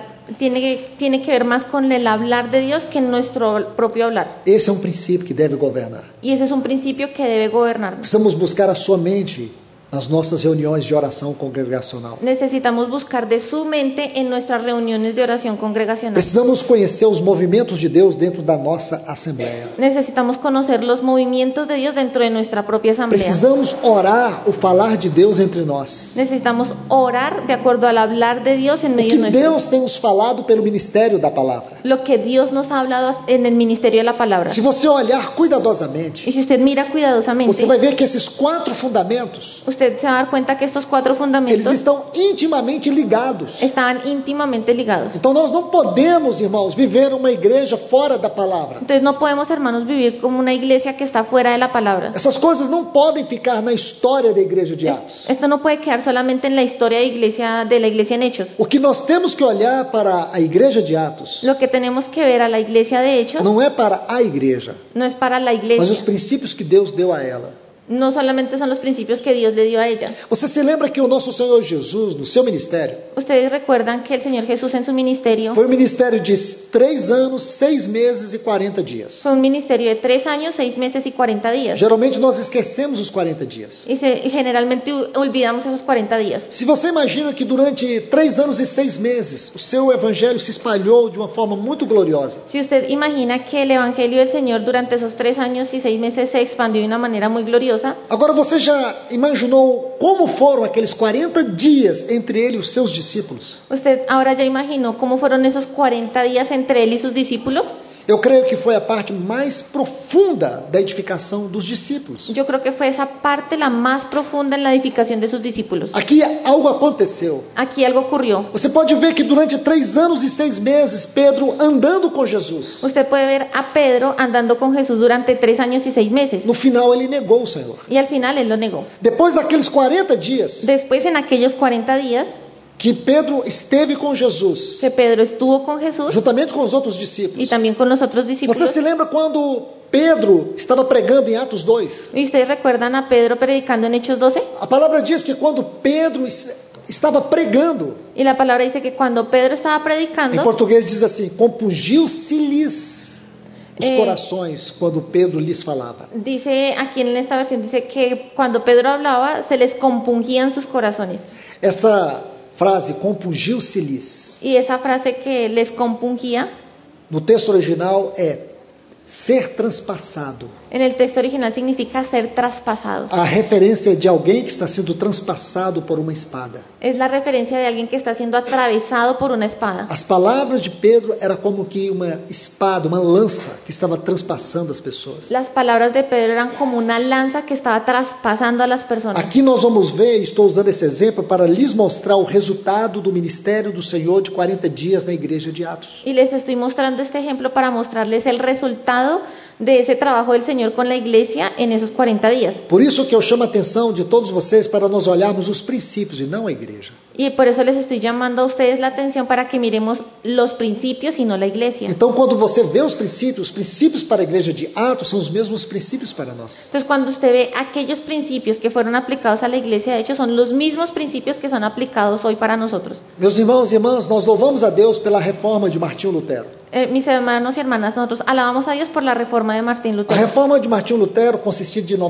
que ver más con el hablar de Dios que nuestro propio hablar.
Esse é um princípio que deve governar.
Y ese es un principio que debe gobernarnos.
Precisamos buscar a sua mente nas nossas reuniões de oração congregacional.
Necesitamos buscar de su mente en nuestras reuniones de oración congregacional.
Precisamos conhecer os movimentos de Deus dentro da nossa assembleia.
Necesitamos conocer los movimientos de Dios dentro de nuestra propia asamblea.
Precisamos orar o falar de Deus entre nós.
Necesitamos orar de acuerdo al hablar de Dios en
O
medio
que
nuestro.
Deus tem nos falado pelo ministério da palavra.
Lo que Dios nos ha hablado en el ministerio de la palabra.
Se você olhar cuidadosamente,
Y si usted mira cuidadosamente,
você vai ver que esses 4 fundamentos,
usted se va a dar cuenta que estos 4
eles
fundamentos
estão intimamente ligados.
estaban íntimamente ligados.
Então nós não podemos, irmãos, viver uma igreja fora da palavra.
Entonces no podemos, hermanos, vivir como una iglesia que está fuera de la palabra.
Essas coisas não podem ficar na história da igreja de Atos.
Esto no puede quedar solamente en la historia de la iglesia en Hechos.
O que nós temos que olhar para a igreja de Atos
Lo que tenemos que ver a la iglesia de Hechos
não é para a igreja,
no es para la
mas os
iglesia,
princípios que Deus deu a ela.
no solamente son los principios que Dios le dio a ella.
Você se lembra que o nosso Senhor Jesus, no seu ministério,
Ustedes recuerdan que el Señor Jesús en su ministerio
foi um ministério de 3 anos, 6 meses e 40 dias.
fue un ministerio de 3 años, 6 meses y 40 días.
Geralmente nós esquecemos os 40 dias.
Y generalmente olvidamos esos 40 días.
Se você imagina que durante 3 anos e 6 meses o seu evangelho se espalhou de uma forma muito gloriosa.
Si usted imagina que el evangelio del Señor durante esos 3 años y 6 meses se expandió de una manera muy gloriosa,
Agora você já imaginou como foram aqueles 40 dias entre ele e os seus discípulos?
usted ahora ya imaginó cómo fueron esos 40 días entre él y sus discípulos.
Eu creio que foi a parte mais profunda da edificação dos discípulos.
Yo creo que fue esa parte la más profunda en la edificación de sus discípulos.
Aqui algo aconteceu.
Aquí algo ocurrió.
Você pode ver que durante 3 anos e 6 meses, Pedro andando com Jesus.
Usted puede ver a Pedro andando con Jesús durante 3 años y 6 meses.
No final ele negou o Senhor.
Y al final él lo negó.
Depois daqueles 40 dias
Después, en aquellos 40 días
que Pedro esteve com Jesus,
que Pedro estuvo con Jesús
juntamente com os outros
y
discípulos.
también con los otros
Você
discípulos.
se lembra quando Pedro estava pregando em Atos 2?
¿Y ustedes recuerdan a Pedro predicando en Hechos 12?
A palavra diz que quando Pedro estava pregando,
Y la palabra dice que cuando Pedro estaba
em
predicando,
português diz assim, compungiu-se-lhes os
É.
corações quando Pedro lhes falava.
dice aquí en esta versión, dice que cuando Pedro hablaba se les compungían sus corazones.
Essa frase, compungiu-se-lhes,
Y esa frase que les compungía,
no texto original é ser transpassado.
en el texto original significa ser traspasados.
A referência de alguém que está sendo transpassado por uma espada.
Es la referencia de alguien que está siendo atravesado por una espada.
As palavras de Pedro era como que uma espada, uma lança que estava transpassando as pessoas.
Las palabras de Pedro eran como una lanza que estaba traspasando a las personas.
Aqui nós vamos ver, estou usando esse exemplo para lhes mostrar o resultado do ministério do Senhor de 40 dias na igreja de Atos.
Y les estoy mostrando este ejemplo para mostrarles el resultado de ese trabajo del Señor con la iglesia en esos 40 días.
Por isso que eu chamo a atenção de todos vocês para nós olharmos os princípios e não a igreja.
Y por eso les estoy llamando a ustedes la atención para que miremos los principios y no la iglesia.
Então, quando você vê os princípios para a igreja de Atos são os mesmos princípios para nós.
Entonces, cuando usted ve aquellos principios que fueron aplicados a la iglesia, de hecho, son los mismos principios que son aplicados hoy para nosotros.
Meus irmãos e irmãs, nós louvamos a Deus pela reforma de Martinho Lutero.
Mis hermanos y hermanas, nosotros alabamos a Dios por la reforma de Martín
A
Lutero.
reforma de Martinho Lutero consistia de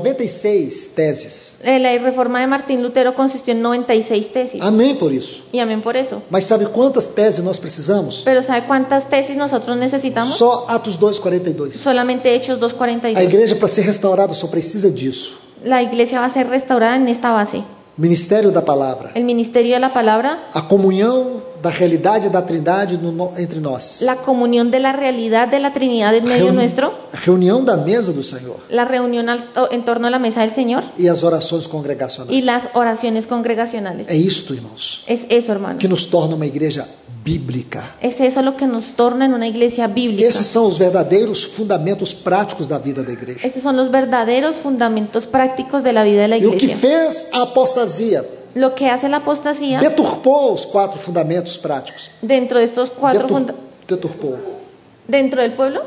96 teses.
La reforma de Martín Lutero consistió en 96 tesis.
Amém por isso.
Y amén por eso.
Mas sabe quantas teses nós precisamos?
Pero ¿sabe cuántas tesis nosotros necesitamos?
Só Atos 2:42.
Solamente Hechos
A
2:42.
igreja, para ser restaurada, só precisa disso.
La iglesia va a ser restaurada en esta base.
Ministério da palavra.
El ministerio de la palabra,
A comunhão da realidade da Trindade entre nós.
la comunión de la realidad de la Trinidad en medio nuestro,
A reunião da mesa do Senhor.
la reunión en torno a la mesa del Señor
E as orações congregacionais.
y las oraciones congregacionales.
É isto, irmãos,
Es eso, hermano.
que nos torna uma igreja bíblica.
Es eso lo que nos torna en una iglesia bíblica.
Esses são os verdadeiros fundamentos práticos da vida da igreja.
Estos son los verdaderos fundamentos prácticos de la vida de la
E o que
iglesia.
fez a apostasia
Lo que hace la apostasía
deturpou os 4 fundamentos práticos.
dentro de estos cuatro
Deturpou.
dentro del pueblo,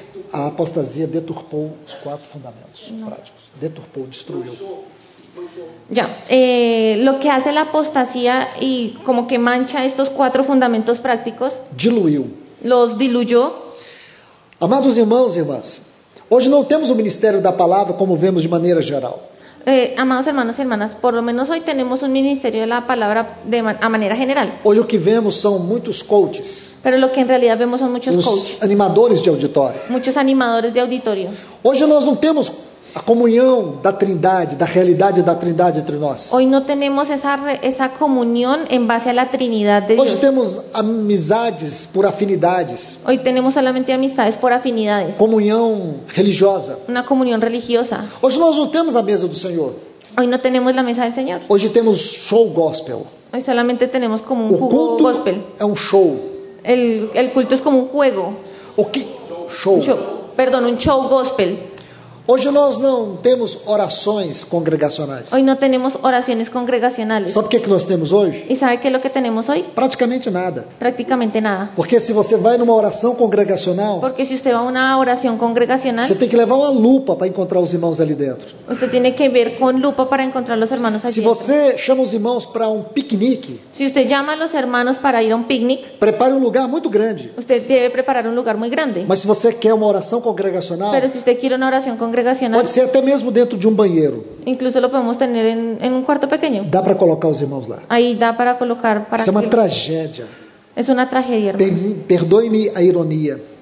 A apostasia deturpou os 4 fundamentos práticos. Deturpou, destruiu.
ya, lo que hace la apostasía y como que mancha estos 4 fundamentos prácticos,
Diluiu.
los diluyó.
Amados irmãos e irmãs, hoje não temos o ministério da palavra como vemos de maneira geral.
Amados hermanos y hermanas, por lo menos hoy tenemos un ministerio de la palabra a manera general,
Hoje o que vemos são muitos coaches,
pero lo que en realidad vemos son muchos coaches,
os animadores de auditório.
muchos animadores de auditorio.
Hoje nós não temos a comunhão da Trindade, da realidade da Trindade entre nós.
Hoy no tenemos esa comunión en base a la Trinidad de
Hoje
Dios.
temos amizades por afinidades,
Hoy tenemos solamente amistades por afinidades,
comunhão religiosa.
una comunión religiosa.
Hoje nós não temos a mesa do Senhor.
Hoy no tenemos la mesa del Señor.
Hoje temos show gospel.
Hoy solamente tenemos como un
O
jugo
culto
gospel.
é um show.
El culto es como un juego.
O que? Show.
Un show gospel.
Hoje nós não temos orações congregacionais.
Hoy no tenemos oraciones congregacionales.
Sabe o que nós temos hoje?
¿Y sabe qué es lo que tenemos hoy?
Praticamente nada.
Prácticamente nada.
Porque se você vai numa oração congregacional,
Porque si usted va a una oración congregacional,
você tem que levar uma lupa para encontrar os irmãos ali dentro.
usted tiene que ver con lupa para encontrar los hermanos allí.
Se você chama os irmãos para um piquenique,
Si usted llama a los hermanos para ir a un picnic,
prepare um lugar muito grande.
usted debe preparar un lugar muy grande.
Mas se você quer uma oração congregacional,
Pero si usted quiere una oración congregacional,
pode ser até mesmo dentro de um banheiro.
incluso lo podemos tener en un cuarto pequeño.
Dá para colocar os irmãos lá.
Ahí da para colocar para
Isso é uma
que-
tragédia.
Es una tragedia, hermano.
Perdoe-me a ironia.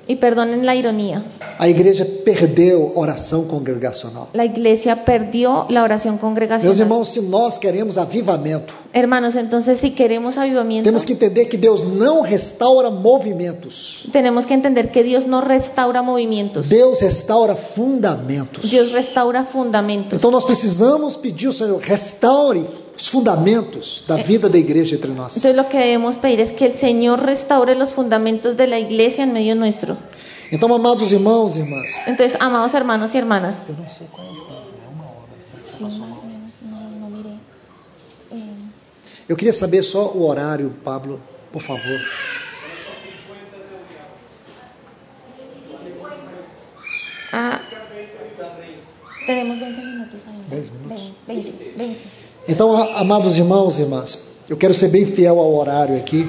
Y perdonen la ironía.
A igreja perdeu a oração congregacional.
La iglesia perdió la oración
Meus
congregacional.
irmãos, se nós queremos avivamento,
Hermanos, entonces si queremos avivamiento,
temos que entender que Deus não restaura movimentos.
tenemos que entender que Dios no restaura movimientos.
Deus restaura fundamentos.
Dios restaura fundamentos.
Então nós precisamos pedir ao Senhor, restaure os fundamentos da vida da igreja entre nós.
Entonces lo que debemos pedir es que el Señor restaure los fundamentos de la iglesia en medio nuestro.
Então, amados irmãos e irmãs,
Entonces, amados hermanos y hermanas,
eu não sei qual é o tempo, é 1 hora,
sí, más o menos, no miré.
Eu queria saber só o horário, Pablo, por favor.
Tenemos 20 minutos ainda.
10 minutos.
20.
Então, amados irmãos e irmãs, eu quero ser bem fiel ao horário aqui.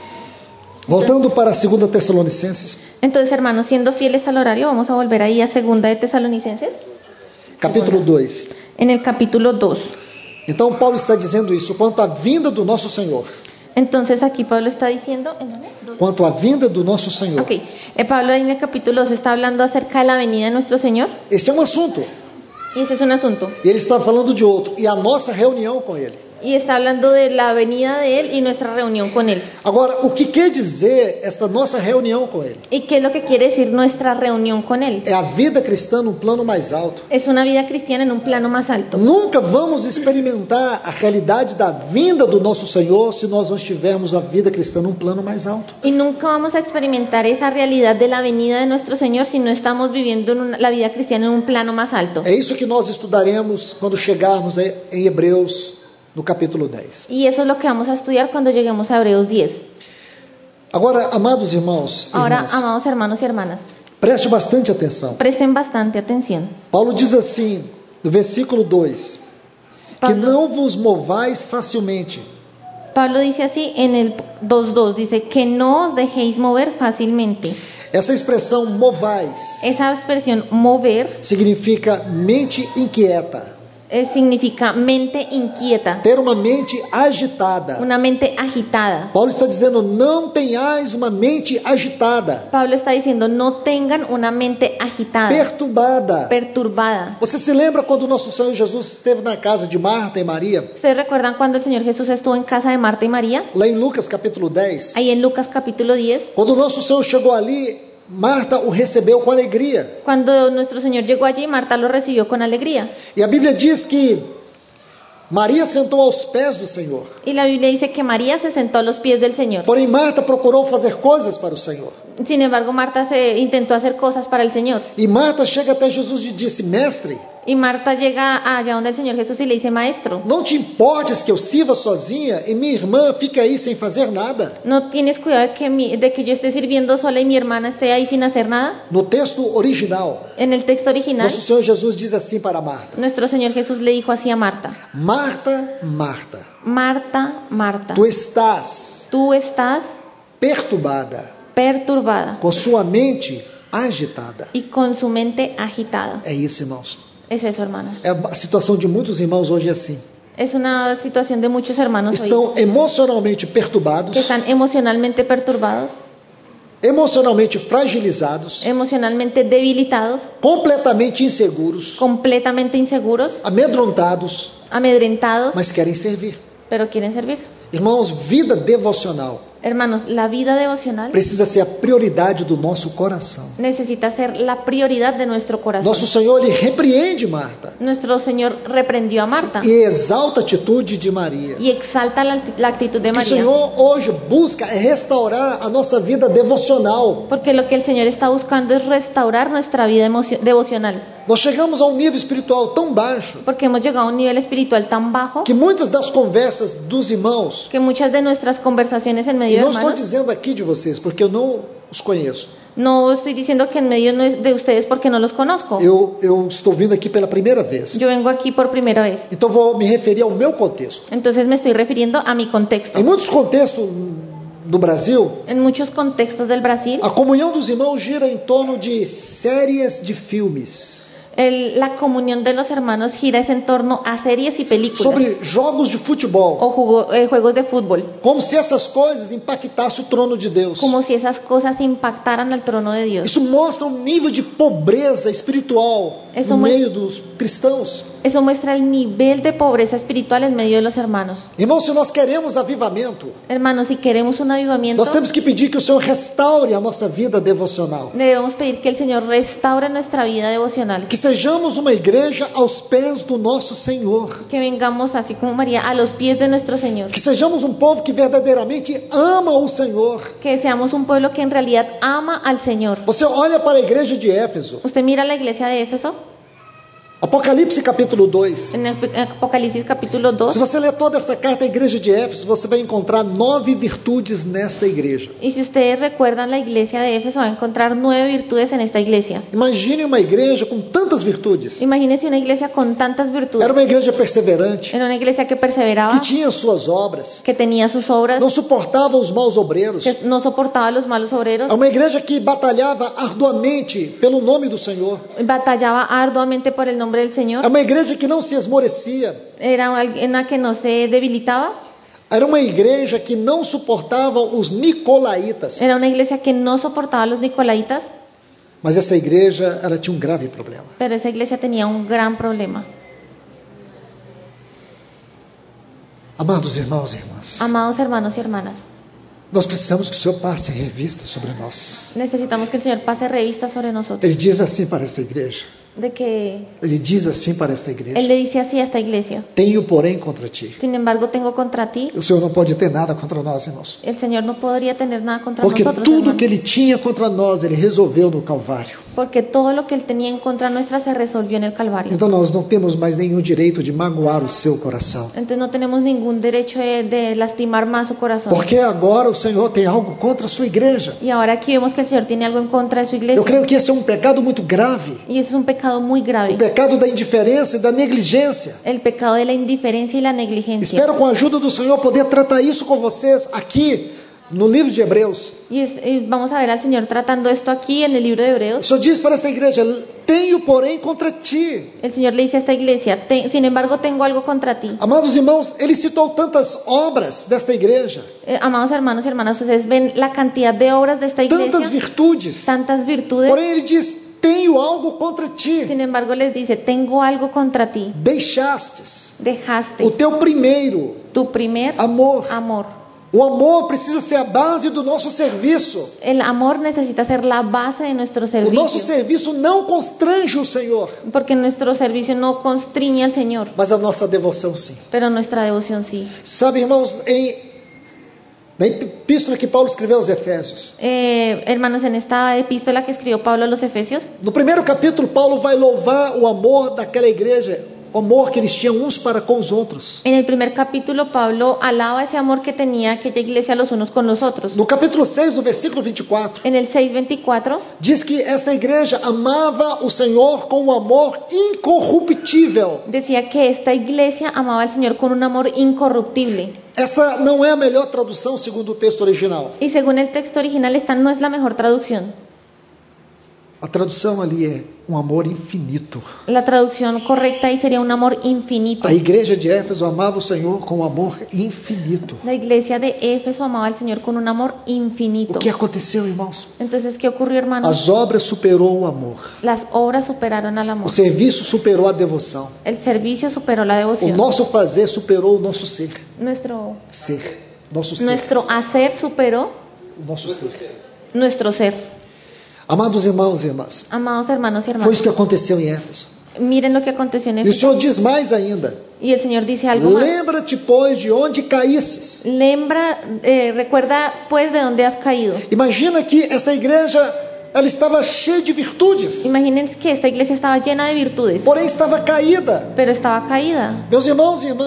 Voltando para 2 Tessalonicenses,
Entonces, hermanos, siendo fieles al horario, vamos a volver ahí a 2 de Tesalonicenses,
capítulo 2.
en el capítulo 2.
Então, Paulo está dizendo isso quanto à vinda do nosso Senhor.
Entonces, aquí Pablo está diciendo... ¿en dónde?
Quanto à vinda do nosso Senhor.
Ok, Pablo ahí en el capítulo 2 está hablando acerca de la venida de nuestro Señor,
Este é um assunto.
y ese es un asunto.
E ele está falando de outro. E a nossa reunião com ele.
Y está hablando de la venida de Él y nuestra reunión con Él.
Agora, o que quer dizer esta nossa reunião com ele?
¿Y qué es lo que quiere decir nuestra reunión con Él?
É a vida cristã num plano mais alto.
Es una vida cristiana en un plano más alto.
Nunca vamos experimentar a realidade da vinda do nosso Senhor se nós não estivermos a vida cristã num plano mais alto.
Y nunca vamos a experimentar esa realidad de la venida de nuestro Señor si no estamos viviendo la vida cristiana en un plano más alto.
É isso que nós estudaremos quando chegarmos em Hebreus, no capítulo 10.
Y eso es lo que vamos a estudiar cuando lleguemos a Hebreos 10.
Agora, amados irmãos e
Ahora,
irmãs,
amados hermanos y hermanas,
preste bastante atenção.
presten bastante atención.
Paulo diz assim, no versículo 2, que
Pablo-
não vos movais facilmente.
Pablo dice así en el 2.2, dice que no os dejéis mover fácilmente.
Essa expressão movais
Esa expresión mover
significa mente inquieta,
significa mente inquieta,
ter uma mente agitada.
una mente agitada.
Paulo está dizendo, não tenhais uma mente agitada,
Pablo está diciendo no tengan una mente agitada,
perturbada.
perturbada.
Você se lembra quando o nosso Senhor Jesus esteve na casa de Marta e Maria?
¿Ustedes recuerdan cuando el Señor Jesús estuvo en casa de Marta y María?
Lá em Lucas capítulo 10.
Ahí en Lucas capítulo 10,
Quando o nosso Senhor chegou ali, Marta o recebeu com alegria.
cuando nuestro Señor llegó allí, Marta lo recibió con alegría.
E a Bíblia diz que Maria sentou aos pés do Senhor.
Y la Biblia dice que María se sentó a los pies del Señor.
Porém, Marta procurou fazer coisas para o Senhor.
Sin embargo, Marta se intentó hacer cosas para el Señor.
E Marta chega até Jesus e disse, mestre,
Y Marta llega allá donde el Señor Jesús y le dice, maestro,
não te importes que eu sirva sozinha e minha irmã fique aí sem fazer nada?
¿no tienes cuidado de que yo esté sirviendo sola y mi hermana esté ahí sin hacer nada?
No texto original,
En el texto original,
nosso Senhor Jesus diz assim para Marta,
nuestro Señor Jesús le dijo así a Marta,
Marta, Marta,
Marta, Marta,
tu estás
tú estás
perturbada,
perturbada
com sua mente agitada.
y con su mente agitada.
É isso, irmãos.
Es eso, hermanos.
É a situação de muitos irmãos hoje é assim.
Es una situación de muchos hermanos hoy
Estão emocionalmente
que
perturbados,
están emocionalmente perturbados,
emocionalmente fragilizados,
emocionalmente debilitados,
completamente inseguros,
completamente inseguros,
amedrontados,
amedrentados,
mas querem servir.
pero quieren servir.
Irmãos, vida devocional
Hermanos, la vida devocional
precisa ser a prioridade do nosso coração.
necesita ser la prioridad de nuestro corazón.
Nosso Senhor, Ele repreende Marta
Nuestro Señor reprendió a Marta
e exalta a atitude de Maria.
y exalta la actitud de
O que o
María.
Senhor hoje busca é restaurar a nossa vida devocional.
Porque lo que el Señor está buscando es restaurar nuestra vida devocional.
Nós chegamos a um nível espiritual tão baixo
Porque hemos llegado a un nivel espiritual tan bajo
que muitas das conversas dos irmãos,
que muchas de nuestras conversaciones en
e
medio de
não estou
hermanos,
dizendo aqui de vocês, porque eu não os conheço.
no estoy diciendo que en medio de ustedes porque no los conozco.
Eu estou vindo aqui pela primeira vez.
Yo vengo aquí por primera vez.
Então vou me referir ao meu contexto.
Entonces me estoy refiriendo a mi contexto.
Em muitos contextos do Brasil,
En muchos contextos del Brasil,
a comunhão dos irmãos gira em torno de séries de filmes.
La comunión de los hermanos gira es en torno a series y películas
sobre jogos de futebol,
o juegos de fútbol,
como se essas coisas impactassem o trono de Deus.
como si esas cosas impactaran al trono de Dios.
Isso mostra um nível de pobreza espiritual
Eso
no
mu-
meio dos cristãos.
Eso muestra el nivel de pobreza espiritual en medio de los hermanos.
Irmãos, se nós queremos avivamento,
Hermanos, si queremos un avivamiento,
nós temos que pedir que o Senhor restaure a nossa vida devocional.
debemos pedir que el Señor restaure nuestra vida devocional.
Que sejamos uma igreja aos pés do nosso Senhor.
Que vengamos, así como María, a los pies de nuestro Señor.
Que sejamos um povo que verdadeiramente ama o Senhor.
Que seamos un pueblo que en realidad ama al Señor.
Você olha para a igreja de Éfeso,
Usted mira la iglesia de Éfeso,
Apocalipse capítulo 2.
en Apocalipsis capítulo 2.
Se você ler toda esta carta à igreja de Éfeso, você vai encontrar 9 virtudes nesta igreja.
Y si ustedes recuerdan la iglesia de Éfeso, va a encontrar 9 virtudes en esta iglesia.
Imagine uma igreja com tantas virtudes.
Imagínense una iglesia con tantas virtudes.
Era uma igreja perseverante,
Era una iglesia que
que
perseveraba,
tinha suas obras,
que tenía sus obras,
não suportava os maus obreiros.
que no soportaba a los malos obreros,
É uma igreja que batalhava arduamente pelo nome do Senhor.
batallaba arduamente por el nombre del
É
Señor.
uma igreja que não se esmorecia.
Era una que no se debilitaba.
Era uma igreja que não suportava os nicolaítas.
Era una iglesia que no soportaba a los nicolaitas,
Mas essa igreja, ela tinha um grave problema.
pero esa iglesia tenía un gran problema.
Amados irmãos e irmãs,
Amados hermanos y hermanas,
nós precisamos que o Senhor passe revista sobre nós.
necesitamos que el Señor pase revista sobre nosotros.
Ele diz assim para esta igreja.
De que
Ele diz assim para esta igreja.
Él le dice así a esta iglesia:
Tenho, porém, contra ti.
sin embargo, tengo contra ti.
O Senhor não pode ter nada contra nós, irmãos.
El Señor no podría tener nada contra
Porque
nosotros,
tudo
hermanos,
que Ele tinha contra nós, Ele resolveu no Calvário.
porque todo lo que Él tenía en contra nuestra se resolvió en el Calvario.
Então nós não temos mais nenhum direito de magoar o seu coração.
Entonces no tenemos ningún derecho de lastimar más su corazón.
Porque agora o Senhor tem algo contra a sua igreja.
Y ahora aquí vemos que el Señor tiene algo en contra de su
Eu
iglesia.
creio que esse é um pecado muito grave.
Y eso es un pecado muy
O
grave.
pecado da indiferença e da negligência.
El pecado de la indiferencia y la negligencia.
Espero, com a ajuda do Senhor, poder tratar isso com vocês aqui no livro de Hebreus.
Y vamos a ver al Señor tratando esto aquí en el libro de
O
Hebreos.
Senhor diz para esta igreja: tenho, porém, contra ti.
El Señor le dice a esta iglesia: sin embargo, tengo algo contra ti.
Amados irmãos, ele citou tantas obras desta igreja,
Amados hermanos y hermanas, ustedes ven la cantidad de obras de esta
tantas
iglesia,
virtudes.
tantas virtudes.
Porém, ele diz: tenho algo contra ti.
Sin embargo, les dice: tengo algo contra ti.
Deixastes
Dejaste
o teu primeiro
tu primer
amor.
amor.
O amor precisa ser a base do nosso serviço.
El amor necesita ser la base de nuestro
O nosso
servicio,
serviço não constrange o Senhor,
porque nuestro servicio no constriñe al Señor,
mas a nossa devoção sim.
pero nuestra devoción sí.
Sabe, irmãos, na epístola que Paulo escreveu aos Efésios,
Hermanos, en esta epístola que escribió Pablo a los Efesios,
no primeiro capítulo, Paulo vai louvar o amor daquela igreja, o amor que eles tinham uns para com os outros.
en el primer capítulo Pablo alaba ese amor que tenía aquella iglesia los unos con los otros.
No capítulo 6, no versículo 24,
En el 6:24
diz que esta igreja amava o Senhor com um amor incorruptível.
decía que esta iglesia amaba al Señor con un amor incorruptible.
Essa não é a melhor tradução segundo o texto original.
Y según el texto original, esta no es la mejor traducción.
A tradução ali é um amor infinito.
La traducción correcta ahí sería un amor infinito.
A igreja de Éfeso amava o Senhor com um amor infinito.
La iglesia de Éfeso amaba al Señor con un amor infinito.
O que aconteceu, irmãos?
Entonces, ¿qué ocurrió, hermanos?
As obras superou o amor.
Las obras superaron al
O
amor.
serviço superou a devoção.
El servicio superó la
O
devoción.
nosso fazer superou o nosso ser.
Nuestro
Nosso ser.
hacer superó
O nosso ser.
nuestro ser.
Amados irmãos e irmãs,
Amados hermanos y
foi
hermanas,
isso que aconteceu em Éfeso.
miren lo que aconteció en
E o
Éfeso.
Senhor diz mais ainda:
Y el Señor dice algo más.
lembra-te, pois, de onde caísses.
Recuerda pues de dónde has caído.
Imagina que esta igreja, ela estava cheia de virtudes,
Imagínense que esta iglesia estaba llena de virtudes,
porém estava caída.
pero estaba caída.
Meus irmãos e irmãs,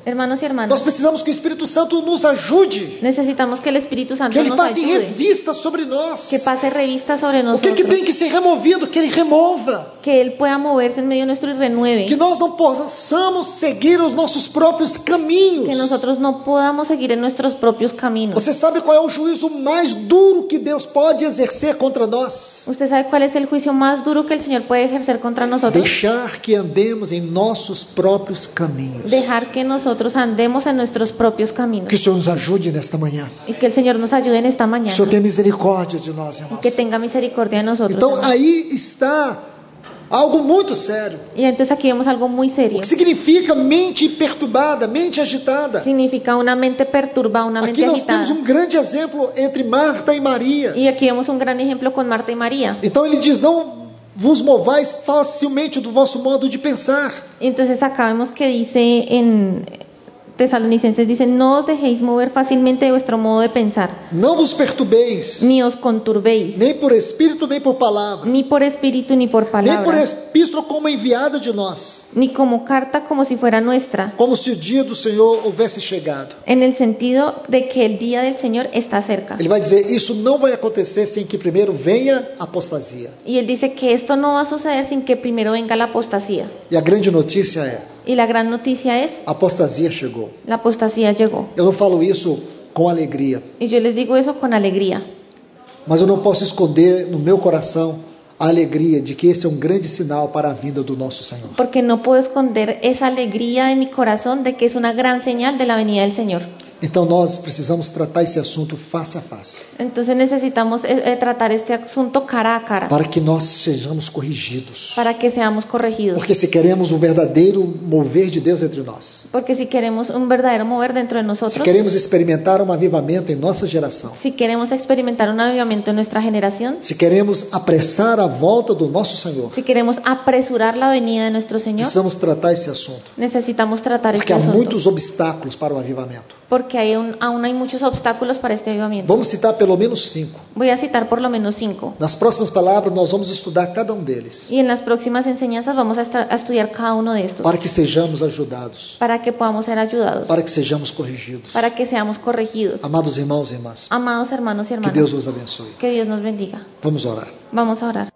Hermanos y
Nós
hermanas,
precisamos que o Espírito Santo nos ajude,
necesitamos que el Espíritu Santo
que Ele
nos
passe
ayude,
revista sobre nós.
que pase revista sobre
O que
nosotros,
tem que ser removido, que Ele remova.
que Él pueda moverse en medio nuestro y renueve,
Que nós não possamos seguir os nossos próprios caminhos.
que nosotros no podamos seguir en nuestros propios caminos.
Você sabe qual é o juízo mais duro que Deus pode exercer contra nós?
¿Usted sabe cuál es el juicio más duro que el Señor puede ejercer contra nosotros?
Deixar que andemos em nossos próprios caminhos.
Dejar que nosotros andemos en nuestros propios caminos.
Que o Senhor nos ajude nesta manhã.
Y que el Señor nos ayude en esta
Que o
mañana.
Senhor tenha misericórdia de nós,
Y
irmãos.
que tenga misericordia de nosotros.
Então
hermanos.
aí está algo muito sério.
Y entonces aquí vemos algo muy
O
serio.
que significa mente perturbada, mente agitada?
Significa una mente perturbada, una
Aqui
mente
nós
agitada.
temos grande exemplo entre Marta e Maria.
Y aquí vemos un gran ejemplo con Marta y María.
Então ele diz: não vos movais facilmente do vosso modo de pensar.
Entonces acá vemos que dice en Tesalonicenses, dice, no os dejéis mover fácilmente de vuestro modo de pensar,
Não vos perturbeis,
ni os conturbéis,
nem por espírito, nem por palavra,
ni por espíritu ni por
nem por
palabra,
epístola como enviada de nós,
ni como carta como si fuera nuestra,
como se o dia do Senhor houvesse chegado.
en el sentido de que el día del Señor está cerca.
Ele vai dizer: isso não vai acontecer sem que primeiro venha a apostasia.
Y él dice que esto no va a suceder sin que primero venga la apostasía.
E a grande notícia é:
Y la gran noticia es,
a apostasia chegou.
la apostasía llegó.
Eu não falo isso com alegria,
Y yo les digo eso con alegría,
mas eu não posso esconder no meu coração a alegria de que esse é um grande sinal para a vinda do nosso Senhor.
porque no puedo esconder esa alegría de mi corazón de que es una gran señal de la venida del Señor.
Então nós precisamos tratar esse assunto face a face,
Entonces necesitamos tratar este asunto cara a cara,
para que nós sejamos corrigidos.
para que seamos corregidos.
Porque se queremos um verdadeiro mover de Deus entre nós,
Porque si queremos un verdadero mover dentro de
se
nosotros,
queremos experimentar um avivamento em nossa geração,
si queremos experimentar un avivamiento en nuestra generación,
se queremos apressar a volta do nosso Senhor,
si queremos apresurar la venida de nuestro Señor,
precisamos tratar esse assunto.
necesitamos tratar
Porque
este
há
asunto.
muitos obstáculos para o avivamento.
Porque aún hay muchos obstáculos para este avivamiento.
Vamos citar pelo menos 5.
Voy a citar por lo menos 5.
Nas próximas palavras, nós vamos estudar cada um deles,
Y en las próximas enseñanzas vamos a estudiar cada uno de estos,
para que sejamos ajudados,
para que podamos ser ayudados,
para que sejamos corrigidos.
para que seamos corregidos.
Amados irmãos e irmãs,
Amados hermanos y
que
hermanas,
Deus os abençoe.
que Dios nos bendiga.
Vamos orar.
Vamos a orar.